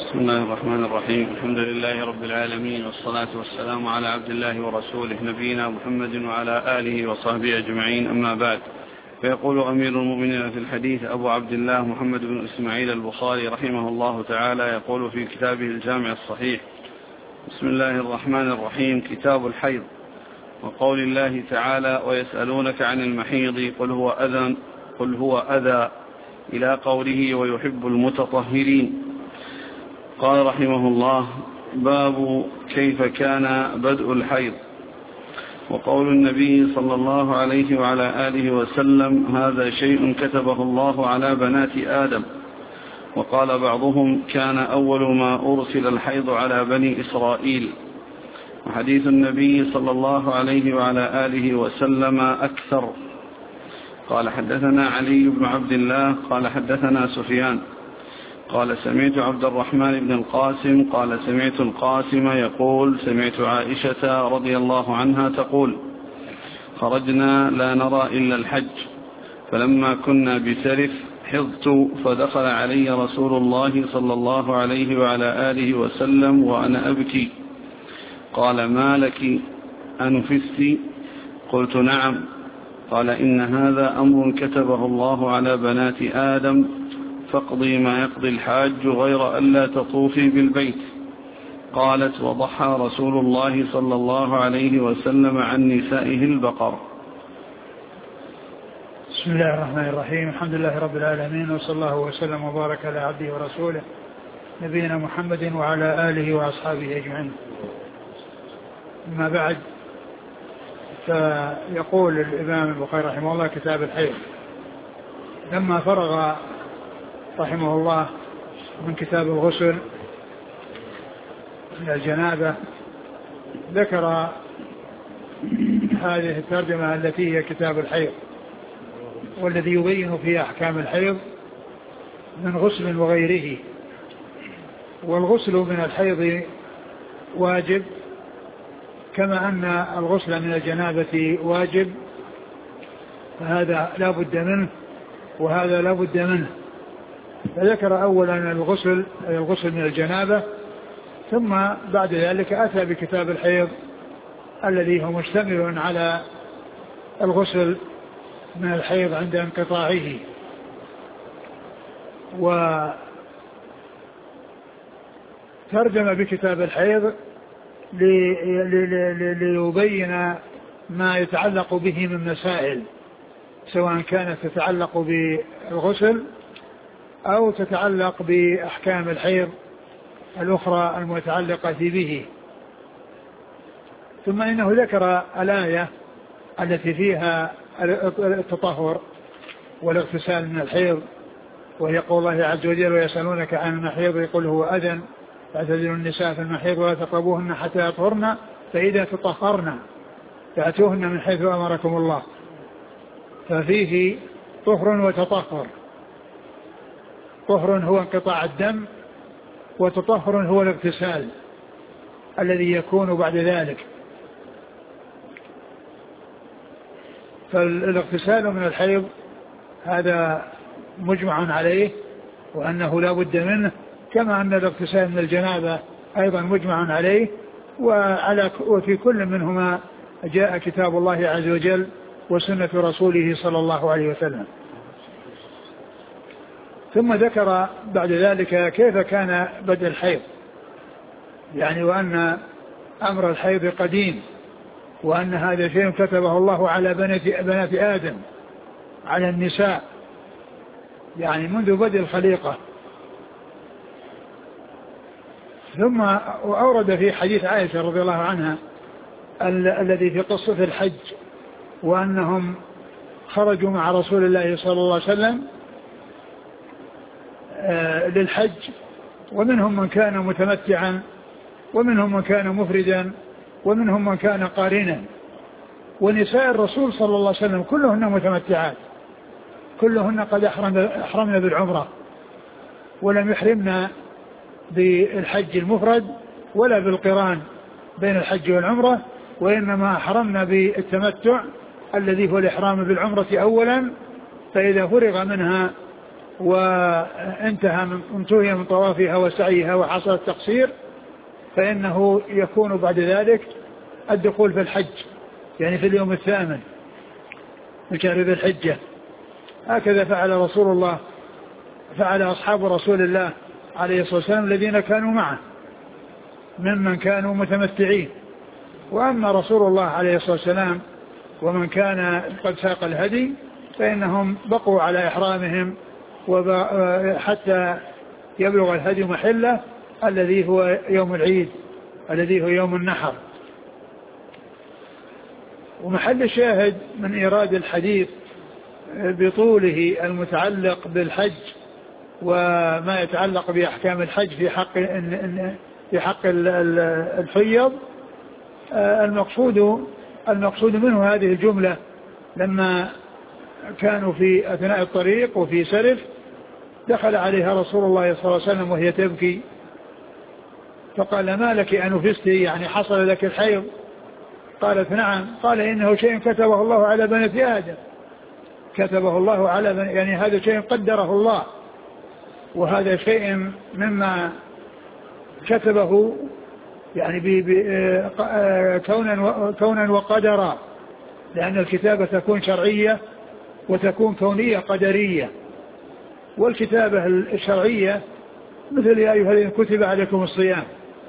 بسم الله الرحمن الرحيم. الحمد لله رب العالمين، والصلاة والسلام على عبد الله ورسوله نبينا محمد وعلى آله وصحبه أجمعين، أما بعد. فيقول أمير المؤمنين في الحديث أبو عبد الله محمد بن إسماعيل البخاري رحمه الله تعالى، يقول في كتابه الجامع الصحيح: بسم الله الرحمن الرحيم. كتاب الحيض. وقول الله تعالى: ويسألونك عن المحيض قل هو أذى إلى قوله: ويحب المتطهرين. قال رحمه الله: باب كيف كان بدء الحيض. وقول النبي صلى الله عليه وعلى آله وسلم: هذا شيء كتبه الله على بنات آدم. وقال بعضهم: كان أول ما أرسل الحيض على بني إسرائيل. وحديث النبي صلى الله عليه وعلى آله وسلم أكثر. قال: حدثنا علي بن عبد الله قال: حدثنا سفيان قال: سمعت عبد الرحمن بن القاسم قال: سمعت القاسم يقول: سمعت عائشة رضي الله عنها تقول: خرجنا لا نرى إلا الحج، فلما كنا بسرف حضت، فدخل علي رسول الله صلى الله عليه وعلى آله وسلم وأنا أبكي، قال: ما لك أنفست؟ قلت: نعم. قال: إن هذا أمر كتبه الله على بنات آدم، فاقضي ما يقضي الحاج غير ألا تطوفي بالبيت. قالت: وضحى رسول الله صلى الله عليه وسلم عن نسائه البقر. بسم الله الرحمن الرحيم. الحمد لله رب العالمين، وصلى الله وسلم وبارك على عبده ورسوله نبينا محمد وعلى آله وأصحابه أجمعين. أما بعد، فيقول الإمام البخاري رحمه الله: كتاب الحيض. لما فرغ رحمه الله من كتاب الغسل من الجنابة، ذكر هذه الترجمة التي هي كتاب الحيض، والذي يبين فيه أحكام الحيض من غسل وغيره. والغسل من الحيض واجب، كما أن الغسل من الجنابة واجب، فهذا لا بد منه وهذا لا بد منه. فذكر أولا الغسل من الجنابة، ثم بعد ذلك أتى بكتاب الحيض الذي هو مشتمل على الغسل من الحيض عند انقطاعه. وترجم بكتاب الحيض ليبين ما يتعلق به من مسائل، سواء كانت تتعلق بالغسل أو تتعلق بأحكام الحيض الأخرى المتعلقة به. ثم إنه ذكر الآية التي فيها التطهر والاغتسال من الحيض، وهي قول الله عز وجل: ويسألونك عن المحيض قل هو أذى فاعتزلوا النساء في المحيض ولا تقربوهن حتى يطهرن فإذا تطهرن فأتوهن من حيث أمركم الله. ففيه طهر وتطهر. طهر هو انقطاع الدم، وتطهر هو الاغتسال الذي يكون بعد ذلك. فالاغتسال من الحيض هذا مجمع عليه وأنه لا بد منه، كما أن الاغتسال من الجنابة أيضا مجمع عليه، وفي كل منهما جاء كتاب الله عز وجل وسنة رسوله صلى الله عليه وسلم. ثم ذكر بعد ذلك كيف كان بدء الحيض، يعني وأن أمر الحيض قديم، وأن هذا شيء كتبه الله على بنات آدم، على النساء، يعني منذ بدء الخليقة. ثم أورد في حديث عائشة رضي الله عنها الذي في قصة الحج، وأنهم خرجوا مع رسول الله صلى الله عليه وسلم للحج، ومنهم من كان متمتعا، ومنهم من كان مفردا، ومنهم من كان قارنا. ونساء الرسول صلى الله عليه وسلم كلهن متمتعات، كلهن قد أحرمنا بالعمرة، ولم يحرمنا بالحج المفرد ولا بالقران بين الحج والعمرة، وإنما أحرمنا بالتمتع الذي هو الإحرام بالعمرة أولا، فإذا فرغ منها انتهي من طوافها وسعيها وحصل التقصير، فإنه يكون بعد ذلك الدخول في الحج، يعني في اليوم 8 من شهر ذي الحجة. هكذا فعل أصحاب رسول الله عليه الصلاة والسلام الذين كانوا معه ممن كانوا متمتعين. وأما رسول الله عليه الصلاة والسلام ومن كان قد ساق الهدي فإنهم بقوا على إحرامهم حتى يبلغ الهدي محله الذي هو يوم العيد، الذي هو يوم النحر. ومحل الشاهد من إيراد الحديث بطوله المتعلق بالحج وما يتعلق بأحكام الحج في حق الفيض، المقصود منه هذه الجملة لما كانوا في أثناء الطريق وفي سرف دخل عليها رسول الله صلى الله عليه وسلم وهي تبكي، فقال: ما لك أنفستي؟ يعني حصل لك الحيض؟ قالت: نعم. قال: إنه شيء كتبه الله على بني آدم، كتبه الله على يعني هذا شيء قدره الله، وهذا شيء مما كتبه يعني كونا وقدرا، لأن الكتابة تكون شرعية وتكون كونية قدرية. والكتابة الشرعية مثل: يا أيها الذين كتب عليكم الصيام،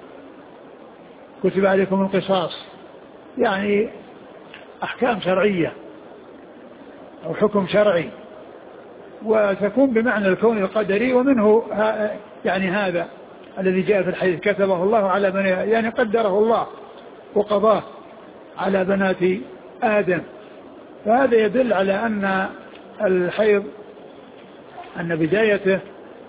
كتب عليكم القصاص، يعني أحكام شرعية أو حكم شرعي، وتكون بمعنى الكون القدري. ومنه يعني هذا الذي جاء في الحديث: كتبه الله على بني، يعني قدره الله وقضاه على بنات آدم. فهذا يدل على أن الحيض أن بدايته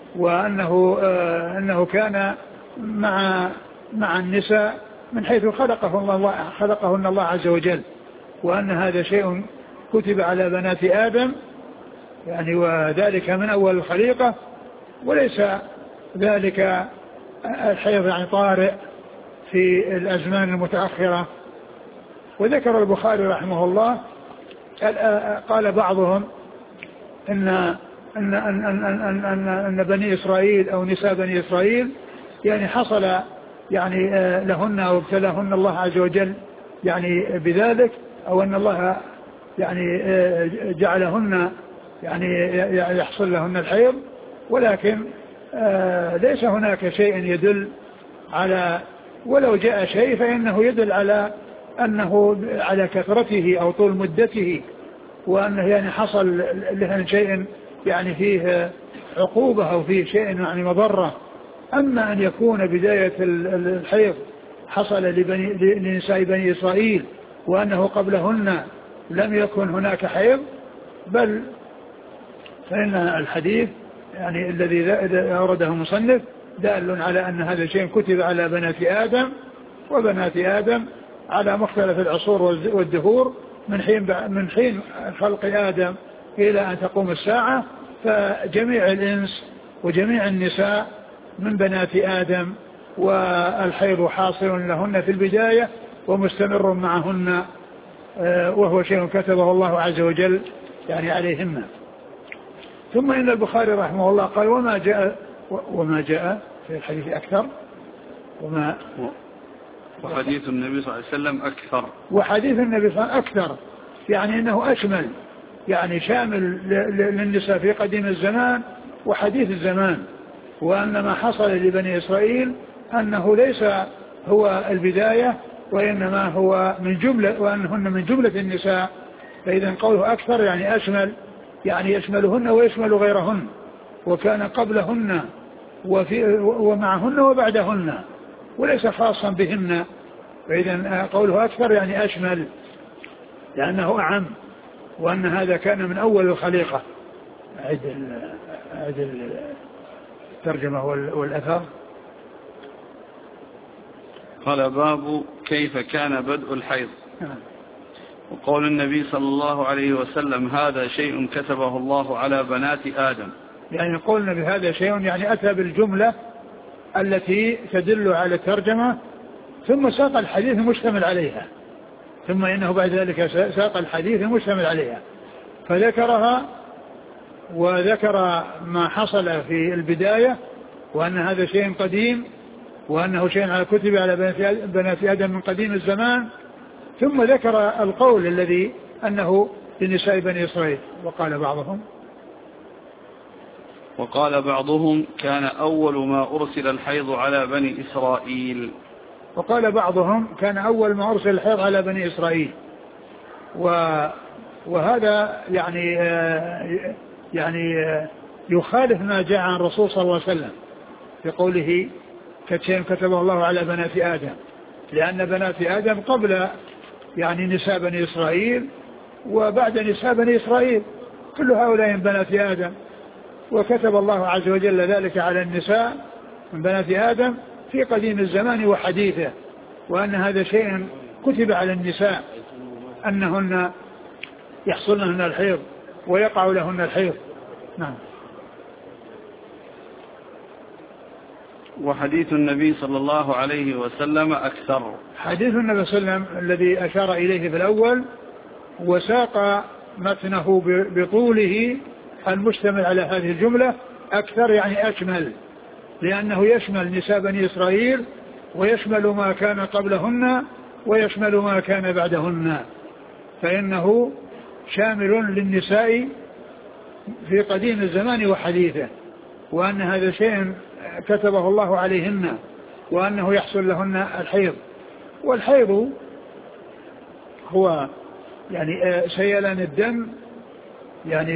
وأنه كان مع النساء من حيث خلقهن الله عز وجل، وأن هذا شيء كتب على بنات آدم، يعني وذلك من أول الخليقة، وليس ذلك الحيض يعني طارئ في الأزمان المتأخرة. وذكر البخاري رحمه الله قال بعضهم أن بني إسرائيل أو نساء بني إسرائيل يعني حصل يعني لهن أو ابتلاهن الله عز وجل يعني بذلك، أو أن الله يعني جعلهن يعني يحصل لهن الحيض، ولكن ليس هناك شيء يدل على، ولو جاء شيء فإنه يدل على أنه على كثرته أو طول مدته، وأنه يعني حصل لهن شيء يعني فيه عقوبة أو فيه شيء يعني مضرة. أما أن يكون بداية الحيض حصل لنساء بني إسرائيل وأنه قبلهن لم يكن هناك حيض، بل فإن الحديث يعني الذي أورده المصنف دال على أن هذا شيء كتب على بنات آدم، وبنات آدم على مختلف العصور والدهور من حين خلق آدم إلى أن تقوم الساعة، فجميع الإنس وجميع النساء من بنات آدم، والحيض حاصل لهن في البداية ومستمر معهن، وهو شيء كتبه الله عز وجل يعني عليهن. ثم إن البخاري رحمه الله قال: وما جاء في الحديث أكثر، وحديث النبي صلى الله عليه وسلم أكثر، وحديث النبي صلى الله عليه وسلم أكثر، يعني أنه أشمل، يعني شامل للنساء في قديم الزمان وحديث الزمان. وأن ما حصل لبني إسرائيل أنه ليس هو البداية، وإنما هو من جملة، وأنهن من جملة النساء. فإذا قوله أكثر يعني أشمل، يعني يشملهن ويشمل غيرهن، وكان قبلهن ومعهن وبعدهن، وليس خاصا بهن. فإذا قوله أكثر يعني أشمل، لأنه أعم، وأن هذا كان من أول الخليقة. أعد الترجمة والأثر. قال: باب كيف كان بدء الحيض. وقول النبي صلى الله عليه وسلم: هذا شيء كتبه الله على بنات آدم، يعني قولنا بهذا شيء يعني أتى بالجملة التي تدل على الترجمة، ثم ساق الحديث المشتمل عليها، ثم إنه بعد ذلك ساق الحديث المشتمل عليها، فذكرها وذكر ما حصل في البداية وأن هذا شيء قديم وأنه شيء كتب على بنات آدم من قديم الزمان، ثم ذكر القول الذي أنه لنساء بني إسرائيل. وقال بعضهم كان أول ما أرسل الحيض على بني إسرائيل. وقال بعضهم كان أول ما أرسل الحيض على بني إسرائيل. وهذا يعني يخالف ما جاء عن الرسول صلى الله عليه وسلم في قوله كتبه الله على بنات آدم، لأن بنات آدم قبل يعني نساء بني إسرائيل وبعد نساء بني إسرائيل، كل هؤلاء من بنات آدم، وكتب الله عز وجل ذلك على النساء من بنات آدم في قديم الزمان وحديثه، وأن هذا شيء كتب على النساء أنهن يحصل لهن الحيض ويقع لهن الحيض. نعم. وحديث النبي صلى الله عليه وسلم أكثر. حديث النبي صلى الله عليه وسلم الذي أشار إليه في الأول وساق متنه بطوله المشتمل على هذه الجملة أكثر يعني أشمل، لأنه يشمل نساء بني إسرائيل ويشمل ما كان قبلهن ويشمل ما كان بعدهن، فإنه شامل للنساء في قديم الزمان وحديثه، وأن هذا شيء كتبه الله عليهن وأنه يحصل لهن الحيض. والحيض هو يعني سيلان الدم يعني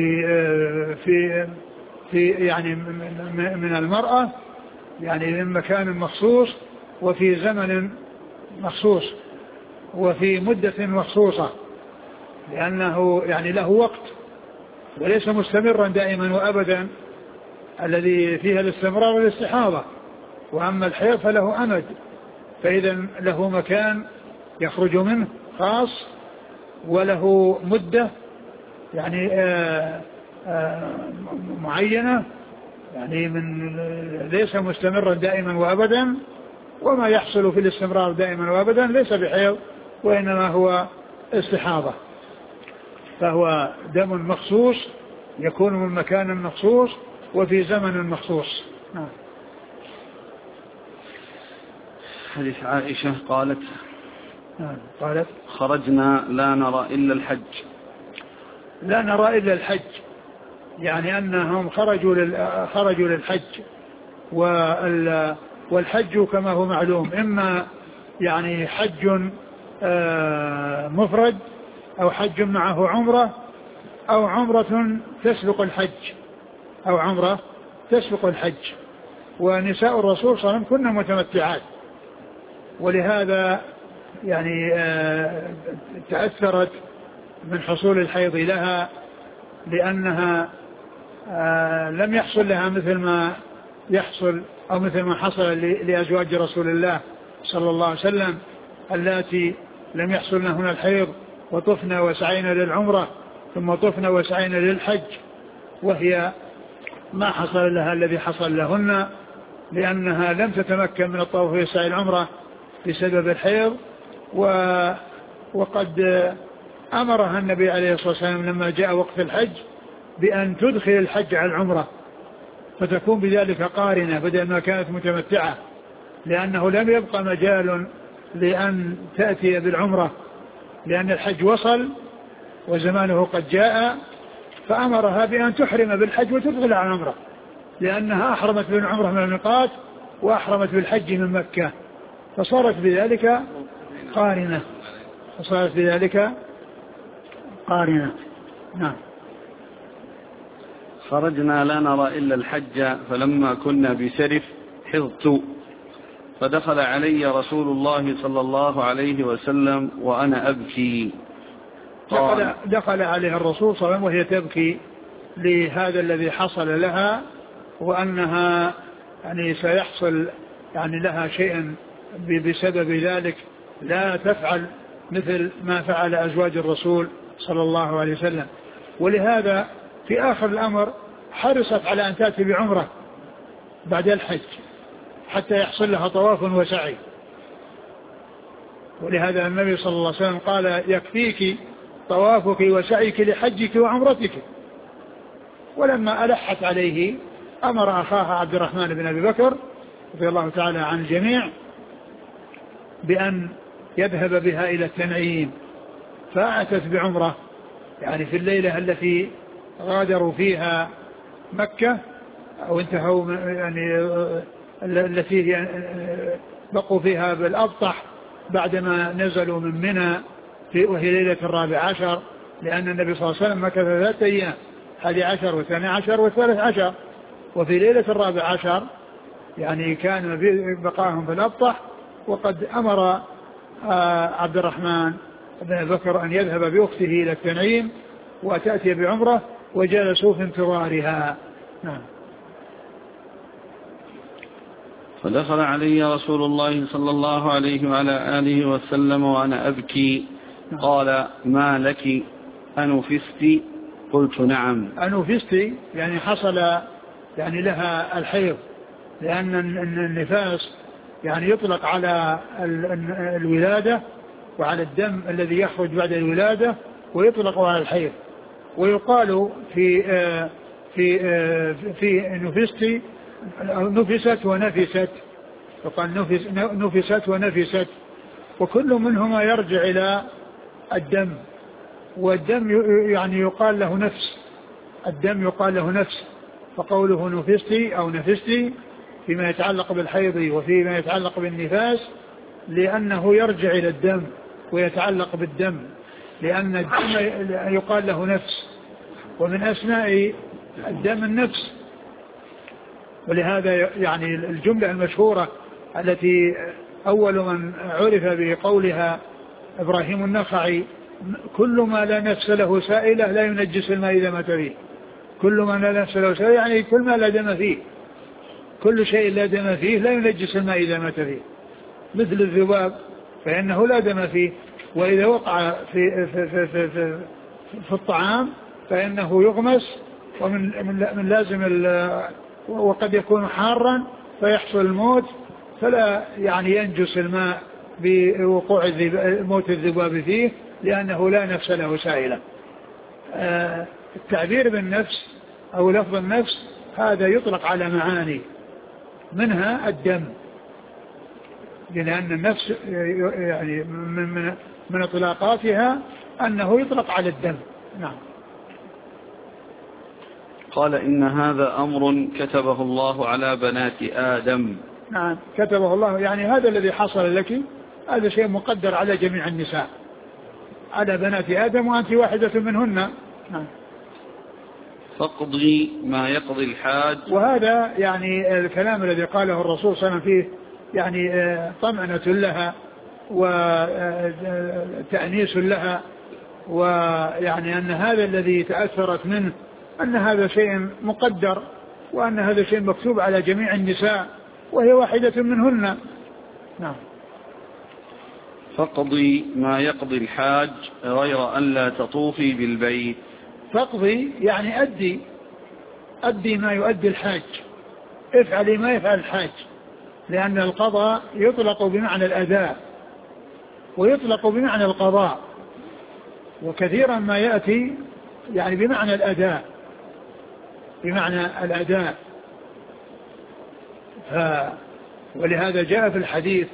في يعني من المرأة يعني من مكان مخصوص وفي زمن مخصوص وفي مدة مخصوصة، لأنه يعني له وقت وليس مستمرا دائما وأبدا الذي فيها الاستمرار والاستحاضة. وأما الحيض فله أمد، فإذا له مكان يخرج منه خاص وله مدة يعني معينة، يعني من ليس مستمرا دائما وأبدا، وما يحصل في الاستمرار دائما وأبدا ليس بحيض وإنما هو استحاضة، فهو دم مخصوص يكون من مكان مخصوص وفي زمن مخصوص. حديث عائشة قالت خرجنا لا نرى إلا الحج. لا نرى إلا الحج يعني أنهم خرجوا للحج، والحج كما هو معلوم إما يعني حج مفرد أو حج معه عمرة أو عمرة تسبق الحج أو عمرة تسبق الحج. ونساء الرسول صلى الله عليه وسلم كنا متمتعات، ولهذا يعني تأثرت من حصول الحيض لها، لأنها لم يحصل لها مثل ما يحصل أو مثل ما حصل لأزواج رسول الله صلى الله عليه وسلم اللاتي لم يحصل لهن الحيض وطفنا وسعينا للعمرة ثم طفنا وسعينا للحج، وهي ما حصل لها الذي حصل لهن، لأنها لم تتمكن من الطواف وسعي العمرة بسبب الحيض. وقد أمرها النبي عليه الصلاة والسلام لما جاء وقت الحج بأن تدخل الحج على العمرة فتكون بذلك قارنة بدل ما كانت متمتعة، لأنه لم يبقى مجال لأن تأتي بالعمرة لأن الحج وصل وزمانه قد جاء، فأمرها بأن تحرم بالحج وتدخل على العمرة، لأنها أحرمت بالعمرة من الميقات وأحرمت بالحج من مكة، فصارت بذلك قارنة. نعم. خرجنا لا نرى إلا الحج فلما كنا بسرف حضت فدخل علي رسول الله صلى الله عليه وسلم وأنا أبكي. دخل عليها الرسول صلى الله عليه وسلم وهي تبكي لهذا الذي حصل لها، وأنها يعني سيحصل يعني لها شيء بسبب ذلك لا تفعل مثل ما فعل أزواج الرسول صلى الله عليه وسلم. ولهذا في آخر الأمر حرصت على أن تأتي بعمرة بعد الحج حتى يحصل لها طواف وسعي، ولهذا النبي صلى الله عليه وسلم قال يكفيك طوافك وسعيك لحجك وعمرتك، ولما ألحت عليه أمر أخاها عبد الرحمن بن أبي بكر رضي الله تعالى عن الجميع بأن يذهب بها إلى التنعيم، فأتت بعمرة يعني في الليلة التي غادروا فيها مكة أو انتهوا يعني التي بقوا فيها بالأبطح بعدما نزلوا من منى وهي ليلة 14، لأن النبي صلى الله عليه وسلم مكث 3 أيام 11 و12 و13، وفي ليلة 14 يعني كان بقاهم في الأبطح، وقد أمر عبد الرحمن بن بكر أن يذهب بأخته إلى التنعيم وتأتي بعمرة، وجلسوا في انتظارها. نعم. فدخل علي رسول الله صلى الله عليه وعلى آله وسلم وأنا أبكي، قال: ما لك أنفست؟ قلت: نعم. أنفست يعني حصل يعني لها الحيض، لأن النفاس يعني يطلق على الولادة وعلى الدم الذي يخرج بعد الولادة، ويطلق على الحيض. ويقال في نفست نفست ونفست، يقال نفست ونفست، وكل منهما يرجع إلى الدم، والدم يعني يقال له نفس، الدم يقال له نفس، فقوله نفستي أو نفستي فيما يتعلق بالحيض وفيما يتعلق بالنفاس لأنه يرجع إلى الدم ويتعلق بالدم، لأن الدم يقال له نفس، ومن أسماء الدم النفس. ولهذا يعني الجملة المشهورة التي أول من عرف بقولها إبراهيم النخعي: كل ما لا نفس له سائلة لا ينجس الماء إذا مات فيه. كل ما لا نفس له سائلة يعني كل ما لا دم فيه، كل شيء لا دم فيه لا ينجس الماء إذا مات فيه، مثل الذباب فإنه لا دم فيه، وإذا وقع في الطعام فإنه يغمس، ومن لازم وقد يكون حارا فيحصل الموت، فلا يعني ينجس الماء بوقوع موت الذباب فيه لأنه لا نفس له سائلة. التعبير بالنفس أو لفظ النفس هذا يطلق على معاني، منها الدم، لأن النفس يعني من اطلاقاتها أنه يطلق على الدم. نعم. قال: إن هذا أمر كتبه الله على بنات آدم. نعم، كتبه الله، يعني هذا الذي حصل لك هذا شيء مقدر على جميع النساء، على بنات آدم وأنت واحدة منهن. نعم. فاقضي ما يقضي الحاج. وهذا يعني الكلام الذي قاله الرسول صلى الله عليه وسلم فيه يعني طمأنة لها وتأنيس لها، ويعني أن هذا الذي تأثرت منه أن هذا شيء مقدر، وأن هذا شيء مكتوب على جميع النساء وهي واحدة منهن. نعم. فاقضي ما يقضي الحاج غير أن لا تطوفي بالبيت. فاقضي يعني أدي ما يؤدي الحاج، افعلي ما يفعل الحاج، لأن القضاء يطلق بمعنى الأداء ويطلق بمعنى القضاء، وكثيرا ما يأتي يعني بمعنى الأداء، بمعنى الأداء. ولهذا جاء في الحديث: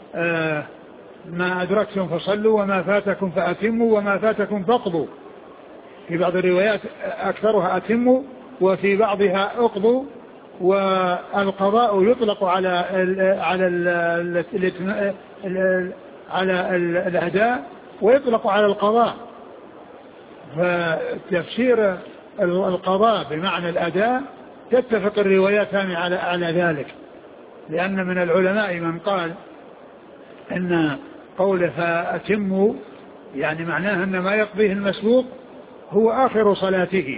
ما أدركتم فصلوا وما فاتكم فأتموا وما فاتكم فاقضوا. في بعض الروايات أكثرها أتموا، وفي بعضها اقضوا. والقضاء يطلق على الأداء ويطلق على القضاء، فتفسير القضاء بمعنى الأداء تتفق الرواياتان على ذلك، لأن من العلماء من قال أن قوله فأتموا يعني معناه أن ما يقضيه المسبوق هو آخر صلاته،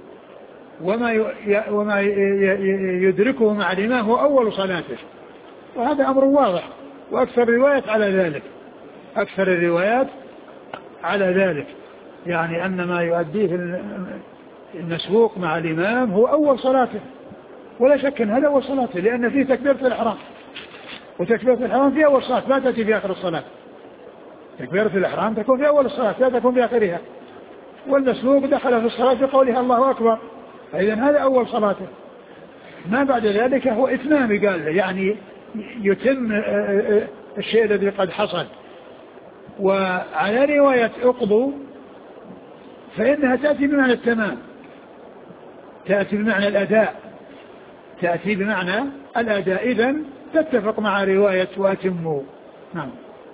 وما يدركه مع الإمام هو أول صلاته، وهذا أمر واضح، وأكثر الروايات على ذلك، أكثر الروايات على ذلك، يعني أن ما يؤديه المسبوق مع الإمام هو أول صلاته، ولا شك أن هذا أول صلاته، لأن فيه تكبيرة الإحرام، وتكبيرة الإحرام في أول صلاة ما تأتي في آخر الصلاة. تكبيرة الإحرام تكون في أول الصلاة لا تكون في آخرها، والمسبوق دخل في الصلاة بقولها الله أكبر، فإذا هذا أول صلاته. ما بعد ذلك هو إتمام، قال يعني يتم الشيء الذي قد حصل. وعلى رواية اقضوا فإنها تأتي بمعنى التمام، تأتي بمعنى الأداء، تأتي بمعنى الأداء. إذن تتفق مع رواية وأتموا. نعم.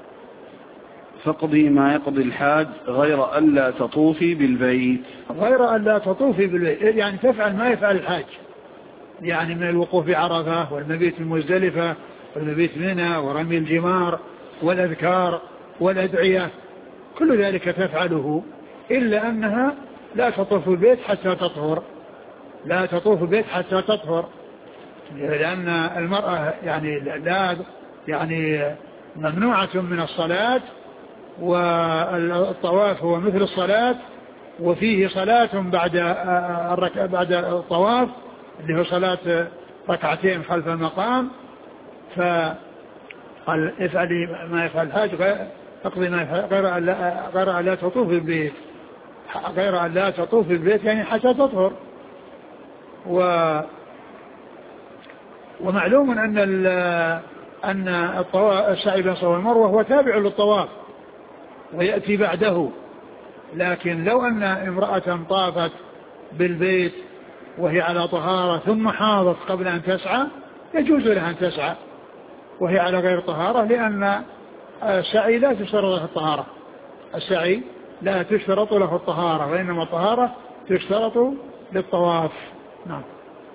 فاقضي ما يقضي الحاج غير ألا تطوفي بالبيت. غير ألا تطوفي بالبيت يعني تفعل ما يفعل الحاج، يعني من الوقوف بعرفة والمبيت المزدلفة والمبيت منى ورمي الجمار والأذكار والأدعية، كل ذلك تفعله، إلا أنها لا تطوف البيت حتى تطهر، لا تطوف البيت حتى تطهر، لأن المرأة يعني لا يعني ممنوعة من الصلاة، والطواف هو مثل الصلاة، وفيه صلاة بعد الطواف اللي هو صلاة ركعتين خلف المقام. فقال افعلي ما يفعل الحاج اقضي ما يفعل غير أن لا تطوف البيت، غير أن لا تطوف البيت يعني حتى تطهر. ومعلوم أن السعي بين الصفا والمروة هو تابع للطواف ويأتي بعده، لكن لو أن امرأة طافت بالبيت وهي على طهارة ثم حاضت قبل أن تسعى يجوز لها أن تسعى وهي على غير طهارة، لأن السعي لا تشترط له الطهارة، السعي لا تشترط له الطهارة، وإنما الطهارة تشترط للطواف. نعم.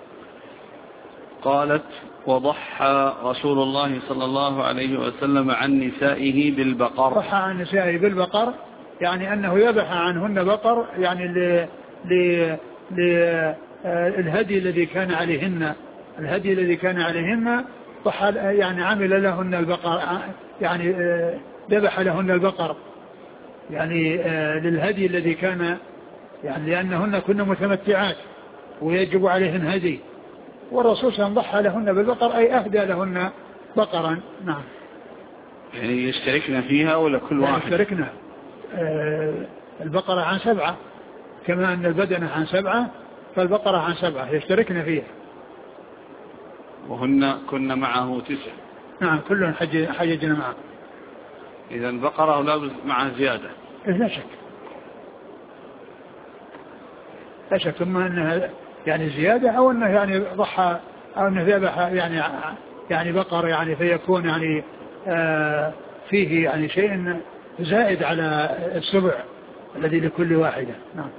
قالت وضحى رسول الله صلى الله عليه وسلم عن نسائه بالبقر. ضحى عن نسائه بالبقر يعني أنه يذبح عنهن بقر، يعني للهدي الذي كان عليهن، الهدي الذي كان عليهن ضحى يعني عمل لهن البقر، يعني ذبح لهن البقر يعني للهدي الذي كان، يعني لأنهن كن متمتعات ويجب عليهن هدي، والرسول صلى الله عليه وسلم ضحى لهن بالبقر أي أهدى لهن بقرا. نعم. يعني يشتركنا فيها ولا كل واحد؟ يشتركنا. البقرة عن 7 كما أن البدنة عن 7 فالبقرة عن 7 يشتركنا فيها. وهن كنا معه 9. نعم كلهم حججنا معه. إذا البقرة لا معها زيادة. لا شك، لا شك، ثم أنها يعني زيادة أو أنه يعني ضحى أو أنه ذبح يعني بقر يعني فيكون يعني فيه يعني شيء زائد على السبع الذي لكل واحدة. نعم.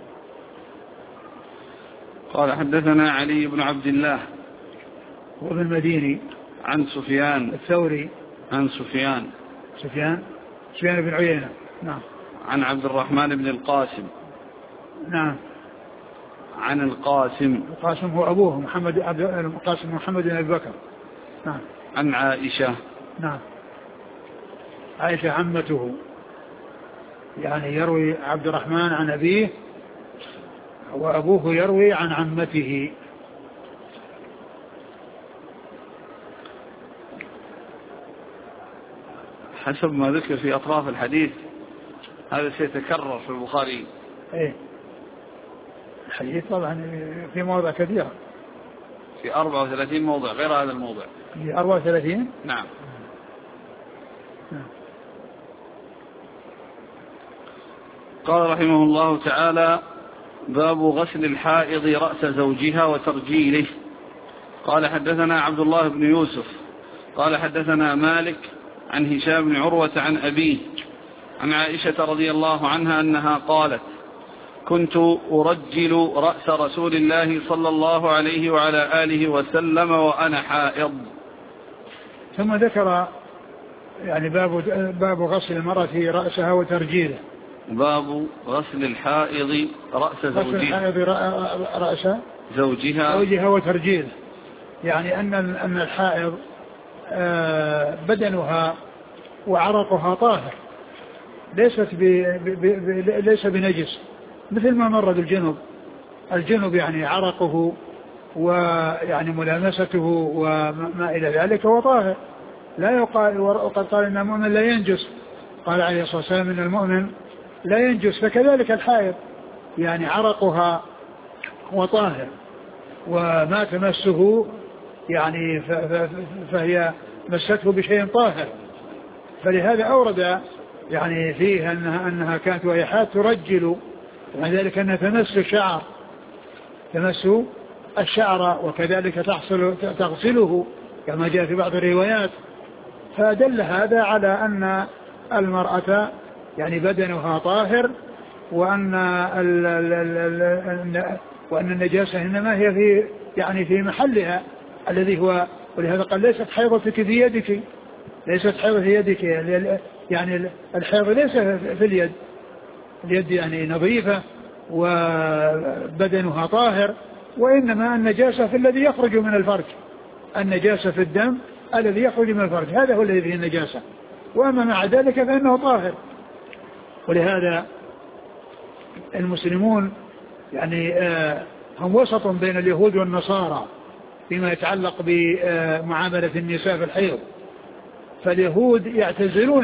قال حدثنا علي بن عبد الله وابن المديني عن سفيان الثوري عن سفيان بن عيينة. نعم. عن عبد الرحمن بن القاسم. نعم. عن القاسم هو أبوه القاسم محمد بن أبي بكر. نعم. عن عائشة. نعم. عائشة عمته، يعني يروي عبد الرحمن عن أبيه وأبوه يروي عن عمته. حسب ما ذكر في أطراف الحديث هذا سيتكرر في البخاري. إيه الحديث طبعا في مواضع كثيرة، في 34 موضع غير هذا الموضع. في 34. نعم. قال رحمه الله تعالى باب غسل الحائض رأس زوجها وترجيله. قال حدثنا عبد الله بن يوسف قال حدثنا مالك عن هشام بن عروة عن أبيه عن عائشة رضي الله عنها أنها قالت كنت أرجل رأس رسول الله صلى الله عليه وعلى آله وسلم وأنا حائض. ثم ذكر يعني باب غسل المرأة رأسها وترجيله. باب غسل الحائض رأس رأس زوجها وترجيله، يعني أن الحائض بدنها وعرقها طاهر ليس بنجس، مثل ما مر بالجنب يعني عرقه ويعني ملامسته وما إلى ذلك هو طاهر لا يقال. وقد قال إن المؤمن لا ينجس، قال عليه الصلاة والسلام إن المؤمن لا ينجس، فكذلك الحائض يعني عرقها وطاهر وما تمسه يعني فهي مسته بشيء طاهر. فلهذا أورد يعني فيه أنها كانت وإيحاء ترجل، ومن ذلك أنها تمس الشعر وكذلك تغسله كما جاء في بعض الروايات. فدل هذا على أن المرأة يعني بدنها طاهر، وأن النجاسة إنما هي في محلها الذي هو، ولهذا قال ليست حيضتك في يدك، ليست حيضة في يدك، يعني الحيض ليس في اليد، اليد يعني نظيفة وبدنها طاهر، وإنما النجاسة في الذي يخرج من الفرج، النجاسة في الدم الذي يخرج من الفرج، هذا هو الذي فيه النجاسة، وأما مع ذلك فإنه طاهر. ولهذا المسلمون يعني هم وسط بين اليهود والنصارى فيما يتعلق بمعاملة النساء في الحيض. فاليهود يعتزلون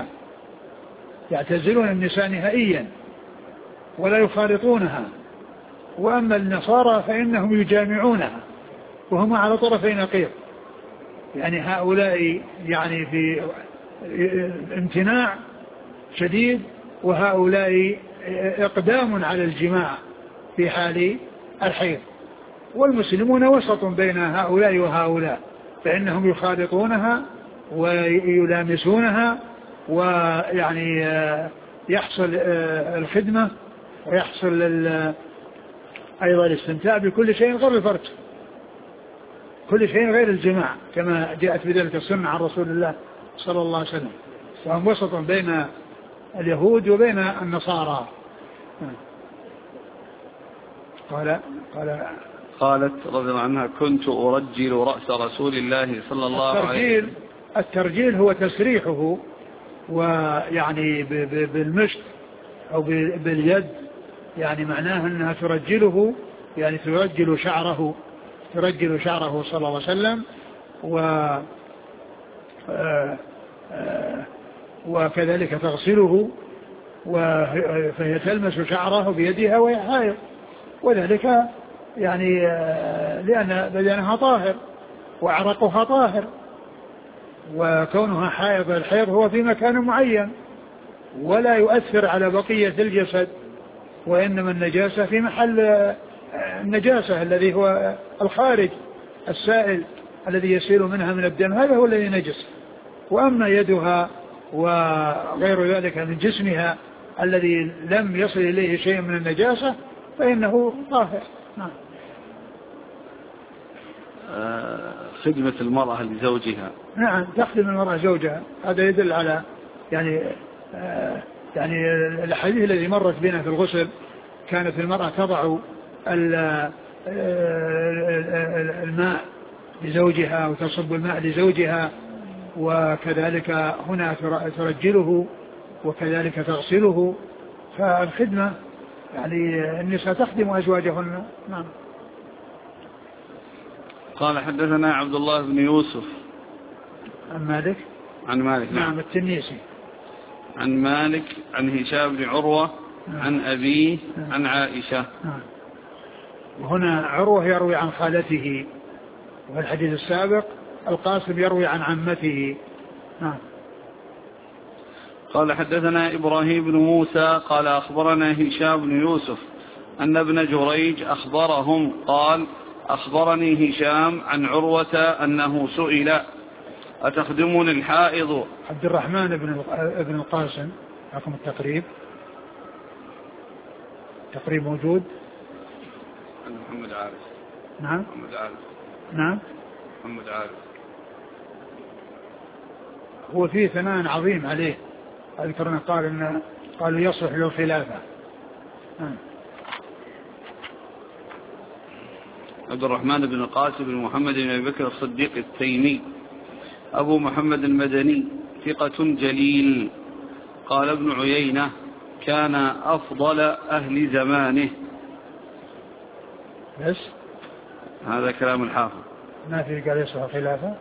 النساء نهائيا ولا يخالطونها، وأما النصارى فإنهم يجامعونها، وهم على طرفي نقيض، يعني هؤلاء يعني في امتناع شديد، وهؤلاء إقدام على الجماع في حال الحيض. والمسلمون وسط بين هؤلاء وهؤلاء، فإنهم يخالطونها ويلامسونها، ويعني يحصل الخدمة ويحصل أيضا الاستمتاع بكل شيء غير الفرج، كل شيء غير الجماع كما جاءت بذلك السنة عن رسول الله صلى الله عليه وسلم. فهم وسط بين اليهود وبين النصارى. قالت رضي الله عنها: كنت أرجل رأس رسول الله صلى الله عليه وسلم. الترجيل هو تسريحه، ويعني بالمشط أو باليد، يعني معناه أنها ترجله، يعني ترجل شعره صلى الله عليه وسلم، وكذلك تغسله، فهي تلمس شعره بيدها وهي حائض، وذلك يعني لأن بدنها طاهر وعرقها طاهر، وكونها حائض، الحيض هو في مكان معين ولا يؤثر على بقية الجسد، وإنما النجاسة في محل النجاسة الذي هو الخارج السائل الذي يسيل منها من الدم، هذا هو الذي نجس. وأما يدها وغير ذلك من جسمها الذي لم يصل إليه شيء من النجاسة فإنه طاهر. خدمة المرأة لزوجها. نعم، تخدم المرأة زوجها، هذا يدل على يعني الحديث الذي مرت بنا في الغسل، كانت المرأة تضع الماء لزوجها وتصب الماء لزوجها، وكذلك هنا ترجله وكذلك تغسله. فالخدمة يعني النساء تخدم أزواجهن. نعم. قال: حدثنا عبد الله بن يوسف عن مالك نعم التنيسي عن مالك عن هشام بن عروة عن أبيه عن عائشة. وهنا عروة يروي عن خالته، وفي الحديث السابق القاسم يروي عن عمته. قال: حدثنا إبراهيم بن موسى قال: أخبرنا هشام بن يوسف أن ابن جريج أخبرهم قال: أخبرني هشام عن عروة أنه سئل: أتخدمني الحائض؟ عبد الرحمن بن القاسم، رقم التقريب موجود. محمد عارف. نعم. محمد عارف. هو فيه ثناء عظيم عليه، أذكرنا قالوا يصلح له الخلافة. عبد الرحمن بن القاسم بن محمد بن أبي بكر الصديق التيمي أبو محمد المدني، ثقة جليل. قال ابن عيينة: كان أفضل أهل زمانه. بس هذا كلام الحافظ، ما في قال يصلح الخلافة.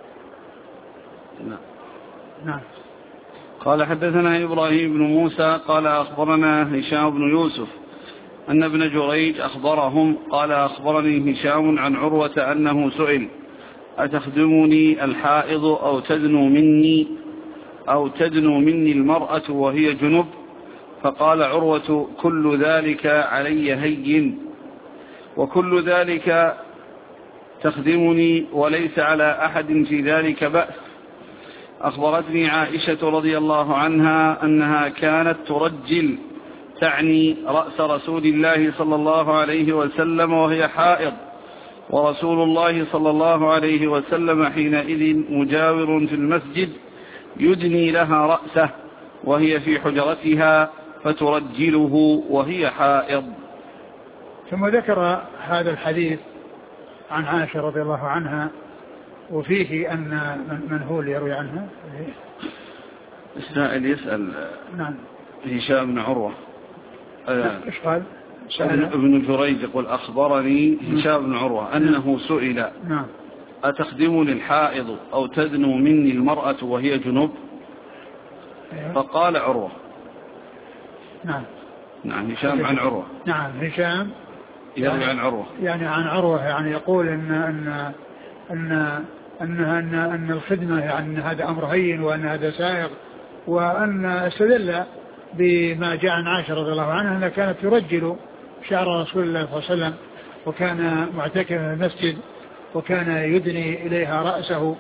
نعم. قال: حدثنا إبراهيم بن موسى قال: أخبرنا هشام بن يوسف أن ابن جريج أخبرهم قال أخبرني هشام عن عروة أنه سئل أتخدمني الحائض أو تدنو مني المرأة وهي جنب؟ فقال عروة كل ذلك علي هين، وكل ذلك تخدمني وليس على أحد في ذلك بأس. أخبرتني عائشة رضي الله عنها أنها كانت ترجل، تعني رأس رسول الله صلى الله عليه وسلم وهي حائض، ورسول الله صلى الله عليه وسلم حينئذ مجاور في المسجد يدني لها رأسه وهي في حجرتها فترجله وهي حائض. ثم ذكر هذا الحديث عن عائشة رضي الله عنها، وفيه أن من هو اللي يروي عنها؟ السائل يسأل. نعم. هشام بن عروة. إيش قال؟ ابن جريج يقول أخبرني هشام بن عروة أنه سئل نعم أتخدمني الحائض أو تدنو مني المرأة وهي جنب؟ فقال عروة. نعم هشام عن عروة. نعم هشام يروي عن عروة، يعني عن عروة، يعني يقول أن الخدمة يعني أن هذا أمر هين وأن هذا سائغ، وأن استدل بما جاء عن عائشة رضي الله عنها أنها كانت ترجل شعر رسول الله صلى الله عليه وسلم، وكان معتكفا في المسجد وكان يدني إليها رأسه،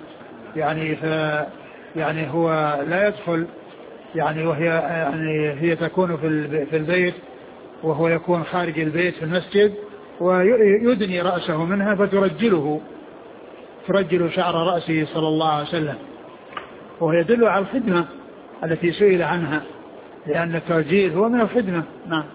يعني هو لا يدخل يعني، وهي يعني هي تكون في البيت وهو يكون خارج البيت في المسجد، ويدني رأسه منها ترجل شعر رأسه صلى الله عليه وسلم، وهو يدل على الخدمة التي سئل عنها، لأن الترجيل هو من الخدمة. نعم.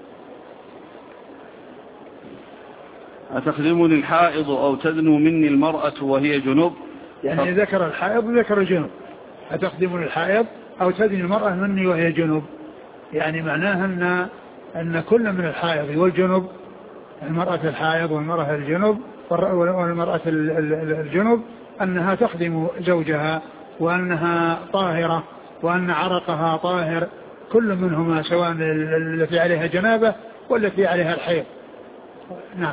أتخدمني الحائض أو تدنو مني المرأة وهي جنب؟ يعني ذكر الحائض وذكر الجنب. أتخدمني الحائض أو تدنو المرأة مني وهي جنب، يعني معناها أن كل من الحائض والجنب، المرأة الحائض والمرأة الجنب والمرأة الجنب أنها تخدم زوجها، وأنها طاهرة، وأن عرقها طاهر، كل منهما سواء التي عليها جنابة والتي عليها الحيض. نعم.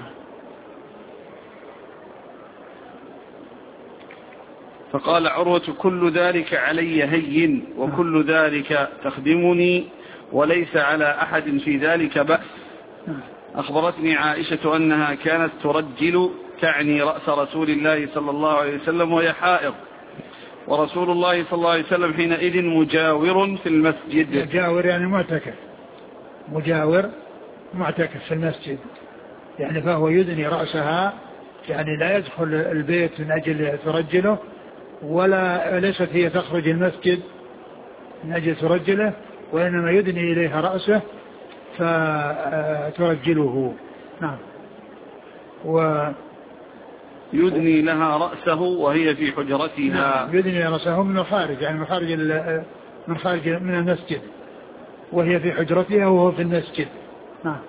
فقال عروة كل ذلك علي هين، وكل ذلك تخدمني وليس على أحد في ذلك بأس. أخبرتني عائشة أنها كانت ترجل، تعني رأس رسول الله صلى الله عليه وسلم وهي حائض، ورسول الله صلى الله عليه وسلم حينئذ مجاور في المسجد. مجاور يعني معتكف، مجاور معتكف في المسجد، يعني فهو يدني رأسها، يعني لا يدخل البيت من أجل ترجله، ولا ليست هي تخرج المسجد من أجل ترجله، وإنما يدني إليها رأسه فترجله. نعم. يدني لها رأسه وهي في حجرتها. نعم. يدني رأسه من الخارج، يعني من خارج من المسجد، وهي في حجرتها وهو في المسجد. نعم.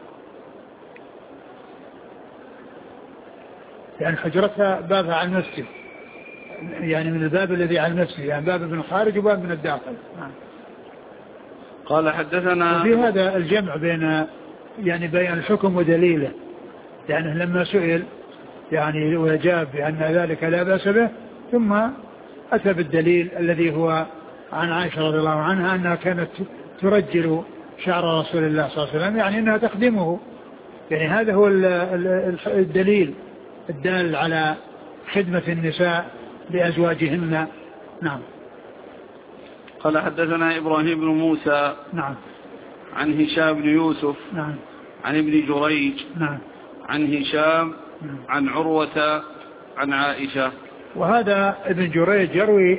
يعني حجرتها بابها على المسجد، يعني من الباب الذي على المسجد، يعني باب من الخارج وباب من الداخل. نعم. قال حدثنا. وفي هذا الجمع بين الحكم ودليله، يعني لما سئل يعني وجاب بأن ذلك لا بأس به، ثم أتى بالدليل الذي هو عن عائشة رضي الله عنها أنها كانت ترجل شعر رسول الله صلى الله عليه وسلم، يعني أنها تخدمه، يعني هذا هو الدليل الدال على خدمة النساء لأزواجهن. نعم. قال حدثنا إبراهيم بن موسى. نعم. عن هشام بن يوسف. نعم. عن ابن جريج. نعم. عن هشام. عن عروة عن عائشة. وهذا ابن جريج يروي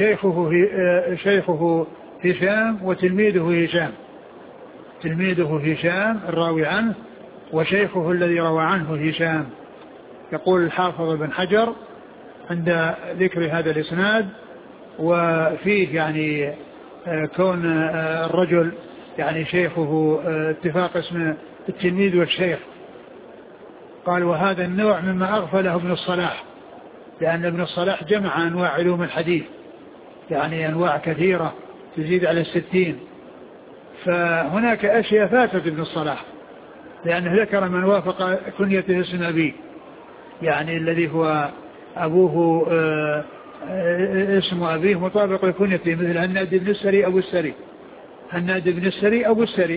شيخه هشام وتلميذه هشام، تلميذه هشام الراوي عنه، وشيخه الذي روى عنه هشام. يقول الحافظ بن حجر عند ذكر هذا الإسناد، وفيه يعني كون الرجل يعني شيخه اتفاق اسم التلميذ والشيخ، قال وهذا النوع مما أغفله ابن الصلاح، لأن ابن الصلاح جمع أنواع علوم الحديث، يعني أنواع كثيرة تزيد على 60، فهناك أشياء فاتت ابن الصلاح، لأنه ذكر من وافق كنيته اسم أبيه، يعني الذي هو أبوه اسم أبيه مطابق لكنيته، مثل هناد بن السري أبو السري، هناد بن السري أبو السري.